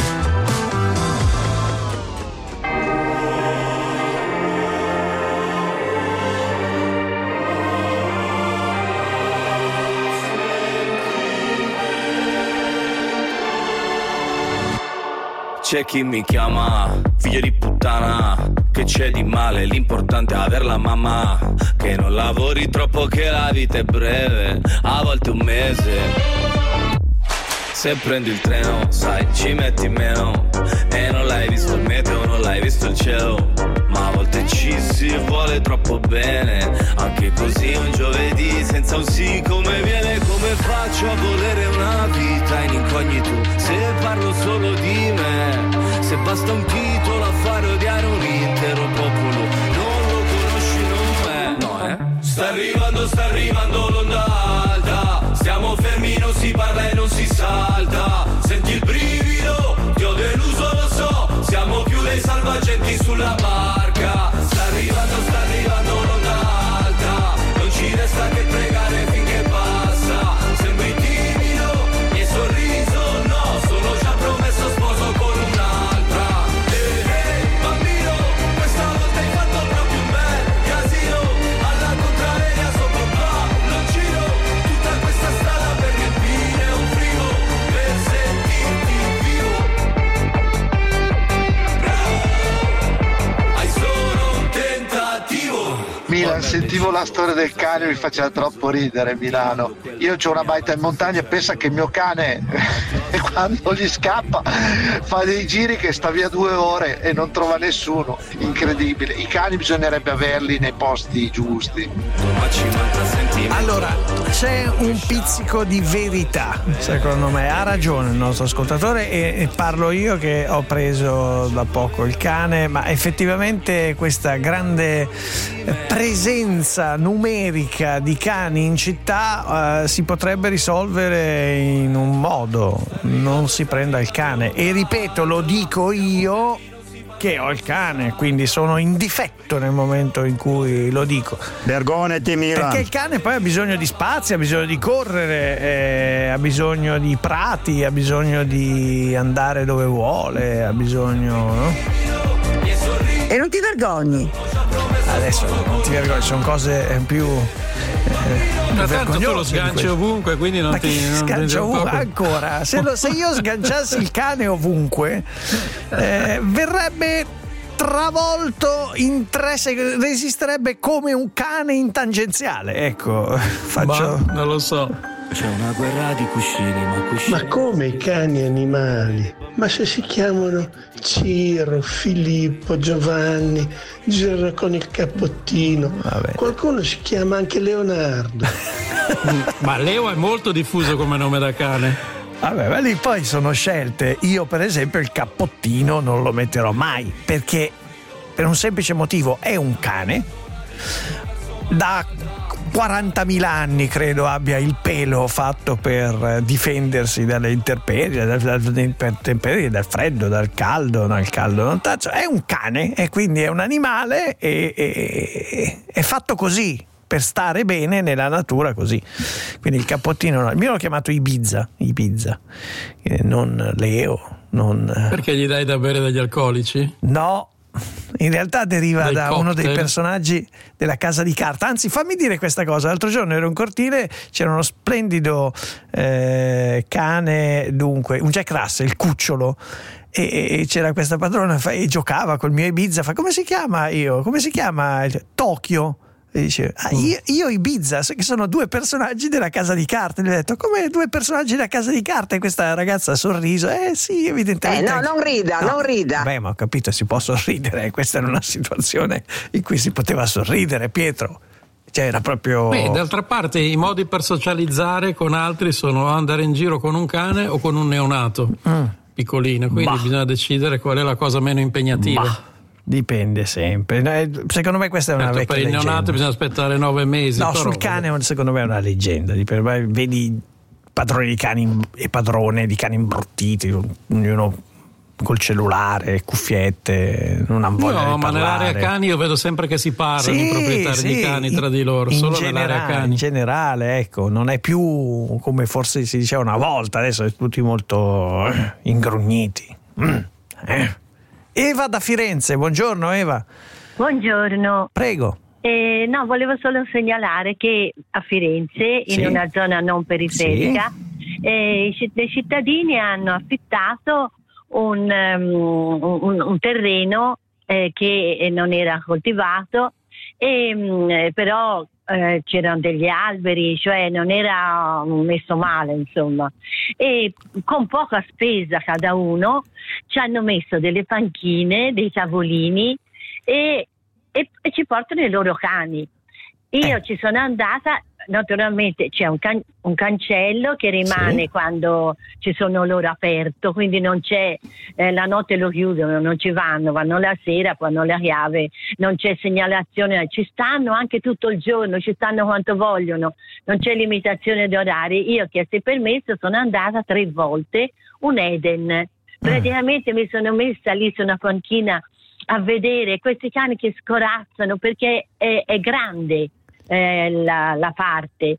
C'è chi mi chiama figlio di puttana, che c'è di male, l'importante è aver la mamma, che non lavori troppo, che la vita è breve, a volte un mese. Se prendi il treno, sai, ci metti meno, e non l'hai visto il meteo, non l'hai visto il cielo, ma a volte ci si vuole troppo bene, anche così un giovedì senza un sì come viene. Come faccio a volere una vita in incognito se parlo solo di me, se basta un titolo a fare odiare un intero popolo, non lo conosci, non me, no, Sta arrivando l'onda alta, stiamo fermi, non si parla e non si salta, senti il brivido, ti ho deluso, lo so, siamo più dei salvagenti sulla barca. Sta arrivando l'onda alta, non ci resta che pregare finché passa, sembri timido, mi hai sorriso, no, sono già promesso sposo con un'altra. Bambino, questa volta hai fatto proprio un bel casino, alla contraria sopra non giro tutta questa strada per riempire un frigo, per sentirti vivo. Hai solo un tentativo. Milan, sentivo la storia del cane, mi faceva troppo ridere. Milano, io c'ho una baita in montagna, pensa che il mio cane quando gli scappa fa dei giri che sta via 2 ore e non trova nessuno, incredibile. I cani bisognerebbe averli nei posti giusti. Allora, c'è un pizzico di verità, secondo me, ha ragione il nostro ascoltatore, e parlo io che ho preso da poco il cane, ma effettivamente questa grande presenza numerica di cani in città si potrebbe risolvere in un modo: non si prenda il cane. E ripeto, lo dico io che ho il cane, quindi sono in difetto nel momento in cui lo dico. Vergognati, Milan. Perché il cane poi ha bisogno di spazio, ha bisogno di correre, ha bisogno di prati, ha bisogno di andare dove vuole, ha bisogno, no? E non ti vergogni? Adesso non ti vergogni, sono cose più ma tanto tu lo sganci ovunque, quindi non ti sgancia ovunque ancora. Se io sganciassi il cane ovunque, verrebbe travolto in 3 secondi, resisterebbe come un cane in tangenziale. Ecco, faccio. Non lo so. C'è una guerra di cuscini, ma come i cani animali? Ma se si chiamano Ciro, Filippo, Giovanni, girano con il cappottino. Vabbè. Qualcuno si chiama anche Leonardo. Ma Leo è molto diffuso come nome da cane. Vabbè, ma lì poi sono scelte. Io per esempio il cappottino non lo metterò mai, perché per un semplice motivo: è un cane, da 40.000 anni credo abbia il pelo fatto per difendersi dalle intemperie, dal freddo, dal caldo non taccio. È un cane e quindi è un animale e è fatto così, per stare bene nella natura così. Quindi il cappottino no. Il mio l'ho chiamato Ibiza, non Leo. Perché gli dai da bere degli alcolici? No, in realtà deriva da uno dei personaggi della Casa di Carta. Anzi, fammi dire questa cosa: l'altro giorno ero in cortile, c'era uno splendido cane, dunque un Jack Russell, il cucciolo, e c'era questa padrona e giocava col mio Ibiza. Come si chiama? Tokyo. E dice: io Ibiza, che sono 2 personaggi della Casa di Carta. E gli ho detto: come 2 personaggi della Casa di Carta? E questa ragazza ha sorriso. Sì, evidentemente. No, non rida. Beh, ma ho capito, si può sorridere. Questa era una situazione in cui si poteva sorridere, Pietro. Cioè, era proprio. Beh, d'altra parte i modi per socializzare con altri sono andare in giro con un cane o con un neonato piccolino, quindi bisogna decidere qual è la cosa meno impegnativa. Dipende sempre. Secondo me questa è una vecchia per il leggenda. neonato bisogna aspettare 9 mesi. No, però, sul cane secondo me è una leggenda. Vedi padrone di cani e padrone di cani imbruttiti, ognuno col cellulare, cuffiette, non hanno voglia di parlare. Ma nell'area cani io vedo sempre che si parlano i proprietari di cani tra di loro, solo nell'area cani. In generale, ecco, non è più come forse si diceva una volta, adesso è tutti molto ingrugniti. Eva da Firenze, buongiorno Eva. Buongiorno. Prego. No, volevo solo segnalare che a Firenze, in una zona non periferica, i cittadini hanno affittato un terreno che non era coltivato, però c'erano degli alberi, cioè non era messo male, insomma, e con poca spesa cada uno ci hanno messo delle panchine, dei tavolini e ci portano i loro cani. Io ci sono andata, naturalmente c'è un cancello che rimane quando ci sono loro aperto, quindi non c'è, la notte lo chiudono, non ci vanno la sera, poi hanno la chiave, non c'è segnalazione, ci stanno anche tutto il giorno, ci stanno quanto vogliono, non c'è limitazione di orari. Io ho chiesto il permesso, sono andata 3 volte, un Eden, praticamente mi sono messa lì su una panchina a vedere questi cani che scorazzano perché è grande la parte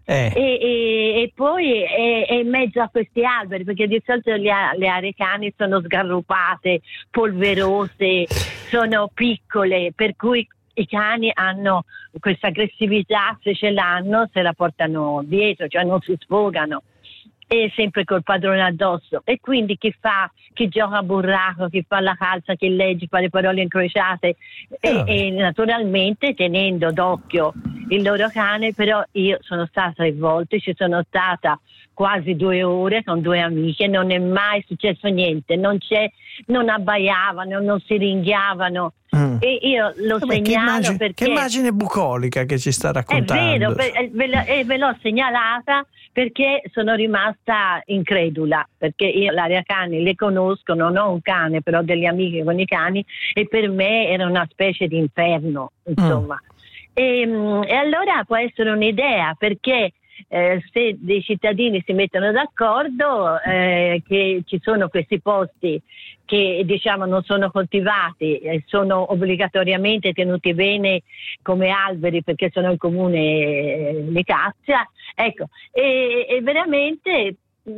e poi è in mezzo a questi alberi, perché di solito le aree cani sono sgarrupate, polverose, sono piccole, per cui i cani hanno questa aggressività, se ce l'hanno se la portano dietro, cioè non si sfogano, e sempre col padrone addosso. E quindi chi gioca a burraco, chi fa la calza, chi legge, fa le parole incrociate e naturalmente tenendo d'occhio il loro cane. Però io sono stata 3 volte, ci sono stata quasi 2 ore con 2 amiche, non è mai successo niente, non abbaiavano, non si ringhiavano. E io lo segnalo perché che immagine bucolica che ci sta raccontando. È vero, ve l'ho segnalata perché sono rimasta incredula, perché io l'area cani le conosco, non ho un cane, però ho delle amiche con i cani e per me era una specie di inferno, insomma. E allora può essere un'idea, perché se dei cittadini si mettono d'accordo che ci sono questi posti che diciamo non sono coltivati, sono obbligatoriamente tenuti bene come alberi perché sono il comune li cazza, ecco, e veramente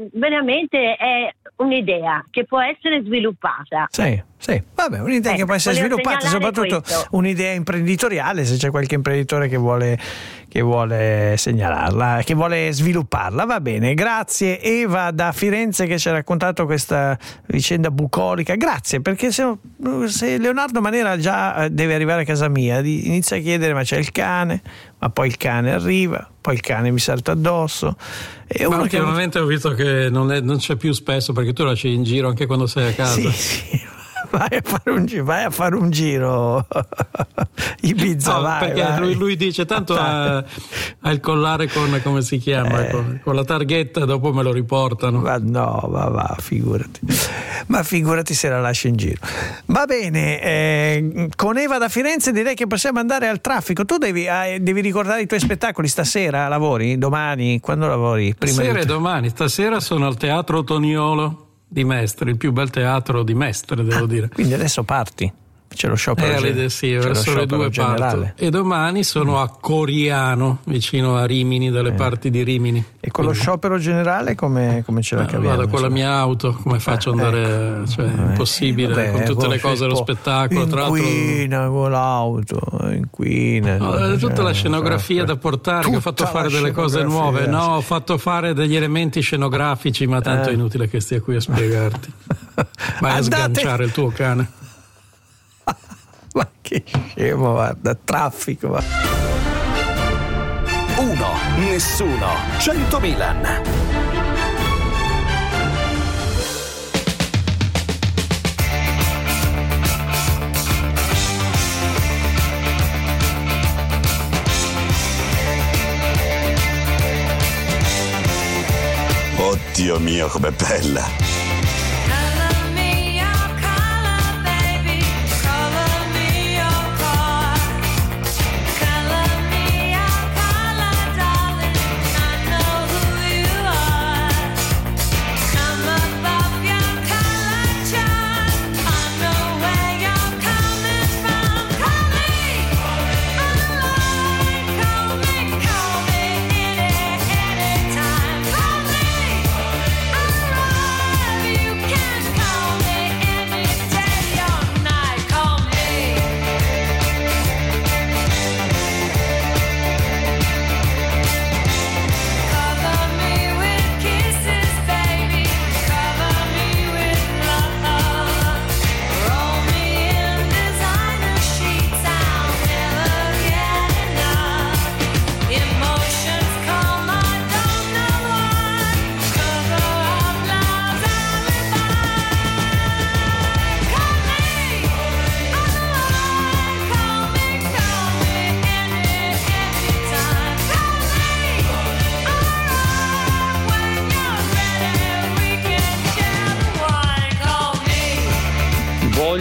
è un'idea che può essere sviluppata. Sì, vabbè, un'idea che può essere sviluppata, soprattutto un'idea imprenditoriale, se c'è qualche imprenditore che vuole segnalarla, che vuole svilupparla. Va bene, grazie Eva da Firenze che ci ha raccontato questa vicenda bucolica. Grazie, perché se Leonardo Manera già deve arrivare a casa mia, inizia a chiedere ma c'è il cane, ma poi il cane arriva, poi il cane mi salta addosso. Ma ultimamente ho visto che non c'è più spesso, perché tu lasci in giro anche quando sei a casa. Sì. Vai a fare un giro Ibiza, no, vai, perché vai. Lui dice tanto ha il collare con come si chiama con la targhetta, dopo me lo riportano. Ma no, va, figurati se la lasci in giro. Va bene, con Eva da Firenze direi che possiamo andare al traffico. Tu devi ricordare i tuoi spettacoli. Stasera lavori? Domani? Quando lavori? Stasera e domani. Stasera sono al Teatro Toniolo di Mestre, il più bel teatro di Mestre, devo dire. Quindi adesso parti? C'è lo sciopero sì, verso le 2 parto. E domani sono a Coriano, vicino a Rimini, dalle parti di Rimini. E con lo sciopero generale come ce la caviamo? Vado con la mia auto, come faccio ad andare? Cioè, è impossibile, con tutte le cose dello spettacolo. Tra l'altro inquina con l'auto, inquina. Tutta la scenografia da portare, che ho fatto fare delle cose nuove. No, ho fatto fare degli elementi scenografici, ma tanto è inutile che stia qui a spiegarti. Vai a sganciare il tuo cane. Ma che scemo, guarda, traffico. 1, nessuno, 100 Milan. Oddio mio, com'è bella!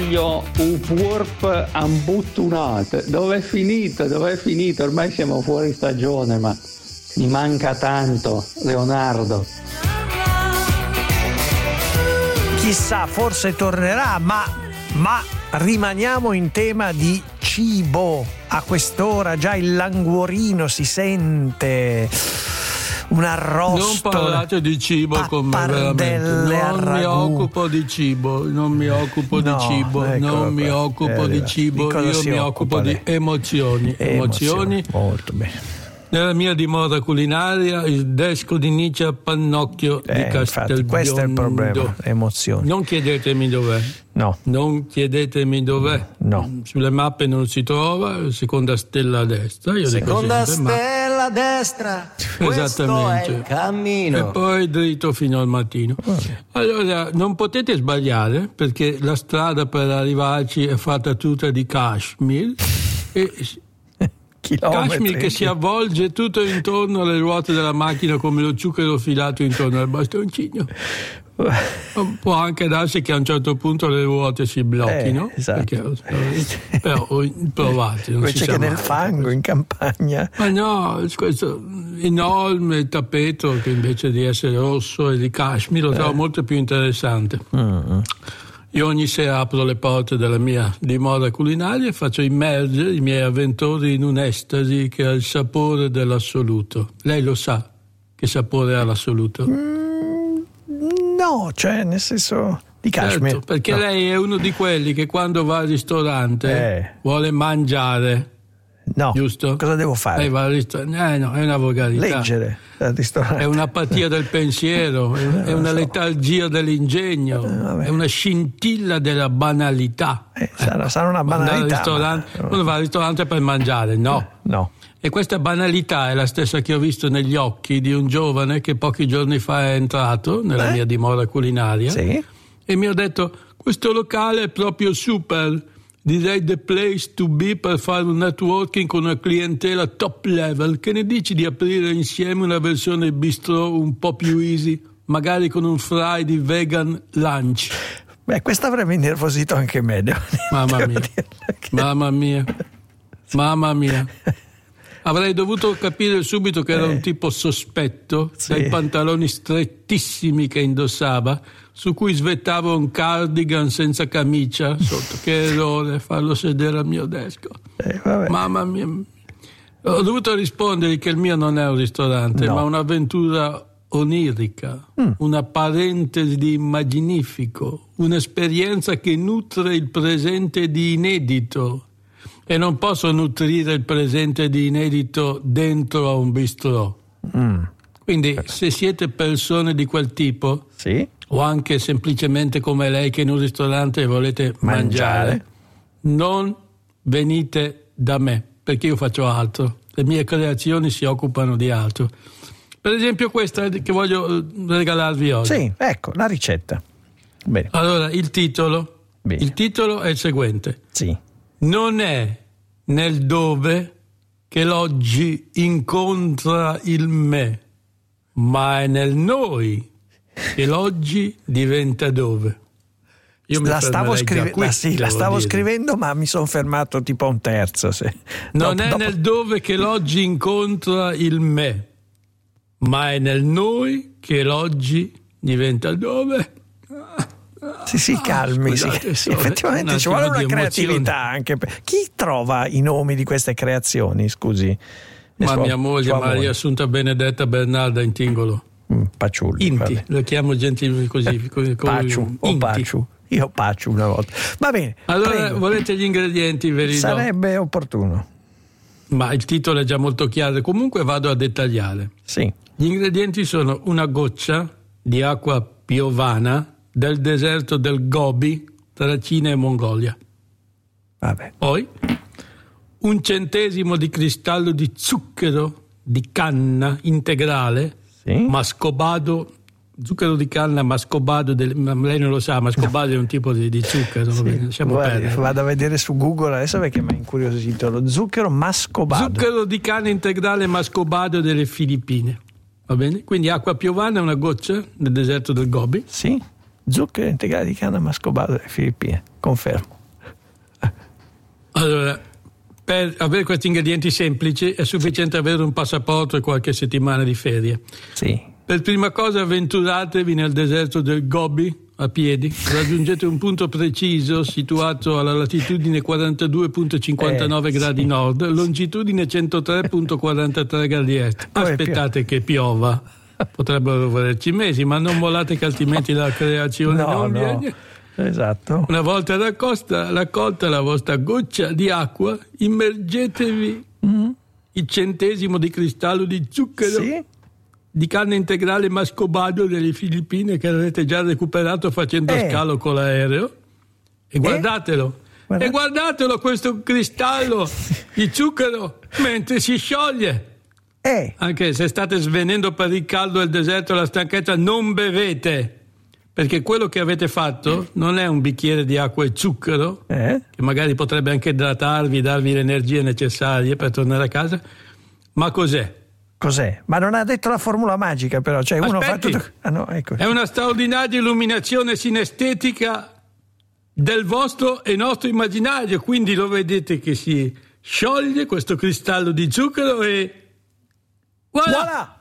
voglio un purp ambuttunato. Dove è finito? Ormai siamo fuori stagione, ma mi manca tanto, Leonardo. Chissà, forse tornerà, ma rimaniamo in tema di cibo. A quest'ora già il languorino si sente, un arrosto. Non parlate di cibo con me, veramente. Non mi occupo di cibo. Io mi occupo di emozioni. Molto bene. Nella mia dimora culinaria il desco di Niccia Pannocchio di Castelbiondo. Questo è il problema, emozioni. Non chiedetemi dov'è. No. Non chiedetemi dov'è. No. Sulle mappe non si trova, seconda stella a destra. Io seconda dico sempre, stella a destra. Esattamente. Questo è il cammino. E poi dritto fino al mattino. Allora, non potete sbagliare, perché la strada per arrivarci è fatta tutta di cashmere e cashmere che si avvolge tutto intorno alle ruote della macchina come lo zucchero filato intorno al bastoncino. Può anche darsi che a un certo punto le ruote si blocchino, esatto. Però provate, non invece si che sa nel mai. fango in campagna. Ma no, questo enorme tappeto che invece di essere rosso e di cashmere lo trovo molto più interessante. Io ogni sera apro le porte della mia dimora culinaria e faccio immergere i miei avventori in un'estasi che ha il sapore dell'assoluto. Lei lo sa che sapore ha l'assoluto? No, cioè nel senso di cashmere. Certo, perché lei è uno di quelli che quando va al ristorante vuole mangiare. No, giusto? Cosa devo fare? Lei va al ristorante. No, è una volgarità. Leggere al ristorante. È un'apatia del pensiero, è una letargia dell'ingegno, è una scintilla della banalità. Sarà una banalità. Uno va al ristorante per mangiare, no. E questa banalità è la stessa che ho visto negli occhi di un giovane che pochi giorni fa è entrato nella mia dimora culinaria e mi ha detto: questo locale è proprio super, direi the place to be per fare un networking con una clientela top level. Che ne dici di aprire insieme una versione bistro un po' più easy, magari con un fry di vegan lunch? Beh, questo avrebbe innervosito anche me. Mamma mia. Avrei dovuto capire subito che era un tipo sospetto, dai pantaloni strettissimi che indossava, su cui svettava un cardigan senza camicia sotto. Che errore farlo sedere al mio desco. Mamma mia. Ho dovuto rispondergli che il mio non è un ristorante, ma un'avventura onirica, una parentesi di immaginifico, un'esperienza che nutre il presente di inedito. E non posso nutrire il presente di inedito dentro a un bistrò. Quindi se siete persone di quel tipo, o anche semplicemente come lei che in un ristorante volete mangiare, non venite da me, perché io faccio altro. Le mie creazioni si occupano di altro. Per esempio questa che voglio regalarvi oggi. Sì, ecco, la ricetta. Bene. Allora, il titolo è il seguente. Non è nel dove che l'oggi incontra il me, ma è nel noi che l'oggi diventa dove. Io la stavo scrivendo, ma mi sono fermato tipo a un terzo. Non è nel dove che l'oggi incontra il me, ma è nel noi che l'oggi diventa dove. Si calmi, effettivamente ci vuole una creatività anche chi trova i nomi di queste creazioni, scusi? Ma mia moglie Maria Assunta Benedetta Bernarda Intingolo. Paciulli. Inti, lo chiamo gentilmente così. Paciu o Paciu. Io Paciu una volta. Va bene. Allora, prego. Volete gli ingredienti? Ve li do? Sarebbe opportuno. Ma il titolo è già molto chiaro, comunque vado a dettagliare. Gli ingredienti sono una goccia di acqua piovana del deserto del Gobi tra Cina e Mongolia. Poi 1 centesimo di cristallo di zucchero di canna integrale, mascobado, zucchero di canna mascobado, lei non lo sa, mascobado è un tipo di zucchero. Vado a vedere su Google adesso perché mi ha incuriosito lo zucchero mascobado. Zucchero di canna integrale mascobado delle Filippine, va bene? Quindi acqua piovana, una goccia del deserto del Gobi. Zucchero integrale di canna mascobado delle Filippine, confermo. Allora, per avere questi ingredienti semplici è sufficiente avere un passaporto e qualche settimana di ferie. Sì. Per prima cosa avventuratevi nel deserto del Gobi a piedi, raggiungete un punto preciso situato alla latitudine 42,59 gradi nord, longitudine 103,43 gradi est. Aspettate che piova, potrebbero volerci mesi, ma non mollate che altrimenti la creazione non viene. Esatto. Una volta raccolta la vostra goccia di acqua, immergetevi il centesimo di cristallo di zucchero di canna integrale mascobado delle Filippine che avete già recuperato facendo scalo con l'aereo e guardatelo. E guardatelo questo cristallo di zucchero mentre si scioglie. Anche se state svenendo per il caldo del deserto e la stanchezza, non bevete, perché quello che avete fatto non è un bicchiere di acqua e zucchero, che magari potrebbe anche idratarvi, darvi le energie necessarie per tornare a casa, ma cos'è? Cos'è? Ma non ha detto la formula magica, però. Cioè, uno fa tutto... ecco. È una straordinaria illuminazione sinestetica del vostro e nostro immaginario, quindi lo vedete che si scioglie questo cristallo di zucchero e voilà!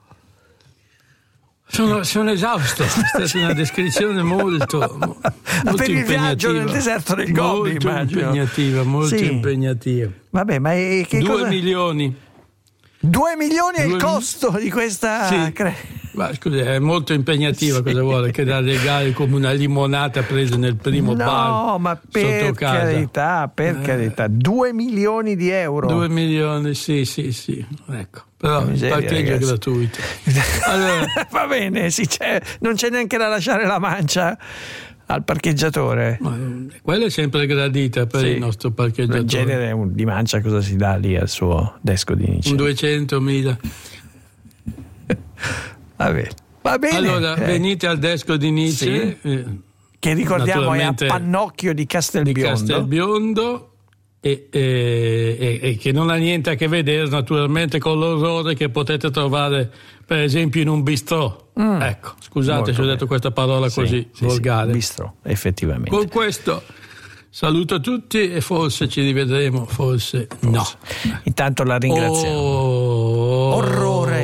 Sono esausto, è stata una descrizione molto per il viaggio nel deserto del Gobi, molto impegnativa. Vabbè, ma che 2 milioni. 2 milioni è il costo di questa ma scusi, è molto impegnativa, cosa vuole? Che da legare come una limonata presa nel primo bar. No, ma per carità, 2 milioni di euro. 2 milioni, sì, ecco. Però il parcheggio è gratuito. Allora... Va bene, non c'è neanche da lasciare la mancia al parcheggiatore. Quella è sempre gradita per il nostro parcheggiatore. In genere di mancia cosa si dà lì al suo desco di Nietzsche? 200.000. Va bene. Allora venite al desco di Nietzsche, che ricordiamo è a Pannocchio di Castelbiondo. E che non ha niente a che vedere naturalmente con l'orrore che potete trovare per esempio in un bistrò. Ecco, scusate se ho detto questa parola così volgare. Bistrò, effettivamente. Con questo saluto tutti e forse ci rivedremo, forse no. Intanto la ringraziamo. Orrore.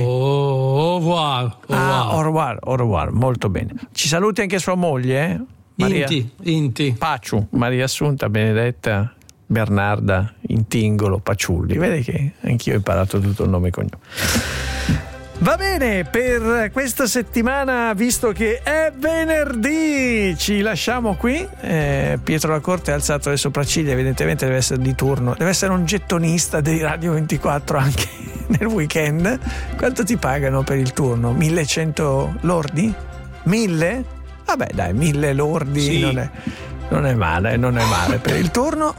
Au revoir, molto bene. Ci saluti anche sua moglie, Maria Inti. Paciu, Maria Assunta, Benedetta, Bernarda, Intingolo, Paciulli. Vedi che anch'io ho imparato tutto il nome e cognome. Va bene, per questa settimana, visto che è venerdì, ci lasciamo qui. Pietro Lacorte ha alzato le sopracciglia, evidentemente deve essere di turno, deve essere un gettonista di Radio 24 anche nel weekend. Quanto ti pagano per il turno? 1100 lordi? 1000? Vabbè dai, 1000 lordi non è male per il turno.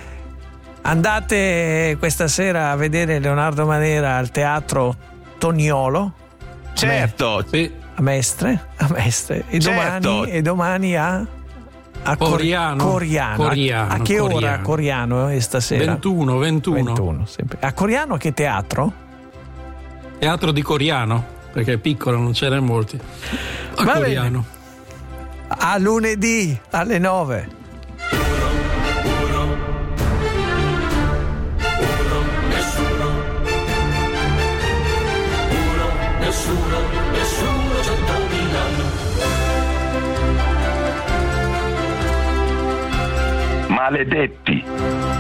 Andate questa sera a vedere Leonardo Manera al teatro Toniolo. Certo, a Mestre. E domani a Coriano. A che ora Coriano è stasera? 21 sempre. A Coriano che teatro? Teatro di Coriano, perché è piccolo, non c'erano molti. A Coriano. Bene. A lunedì alle 9. Nessuno 100.000. Maledetti.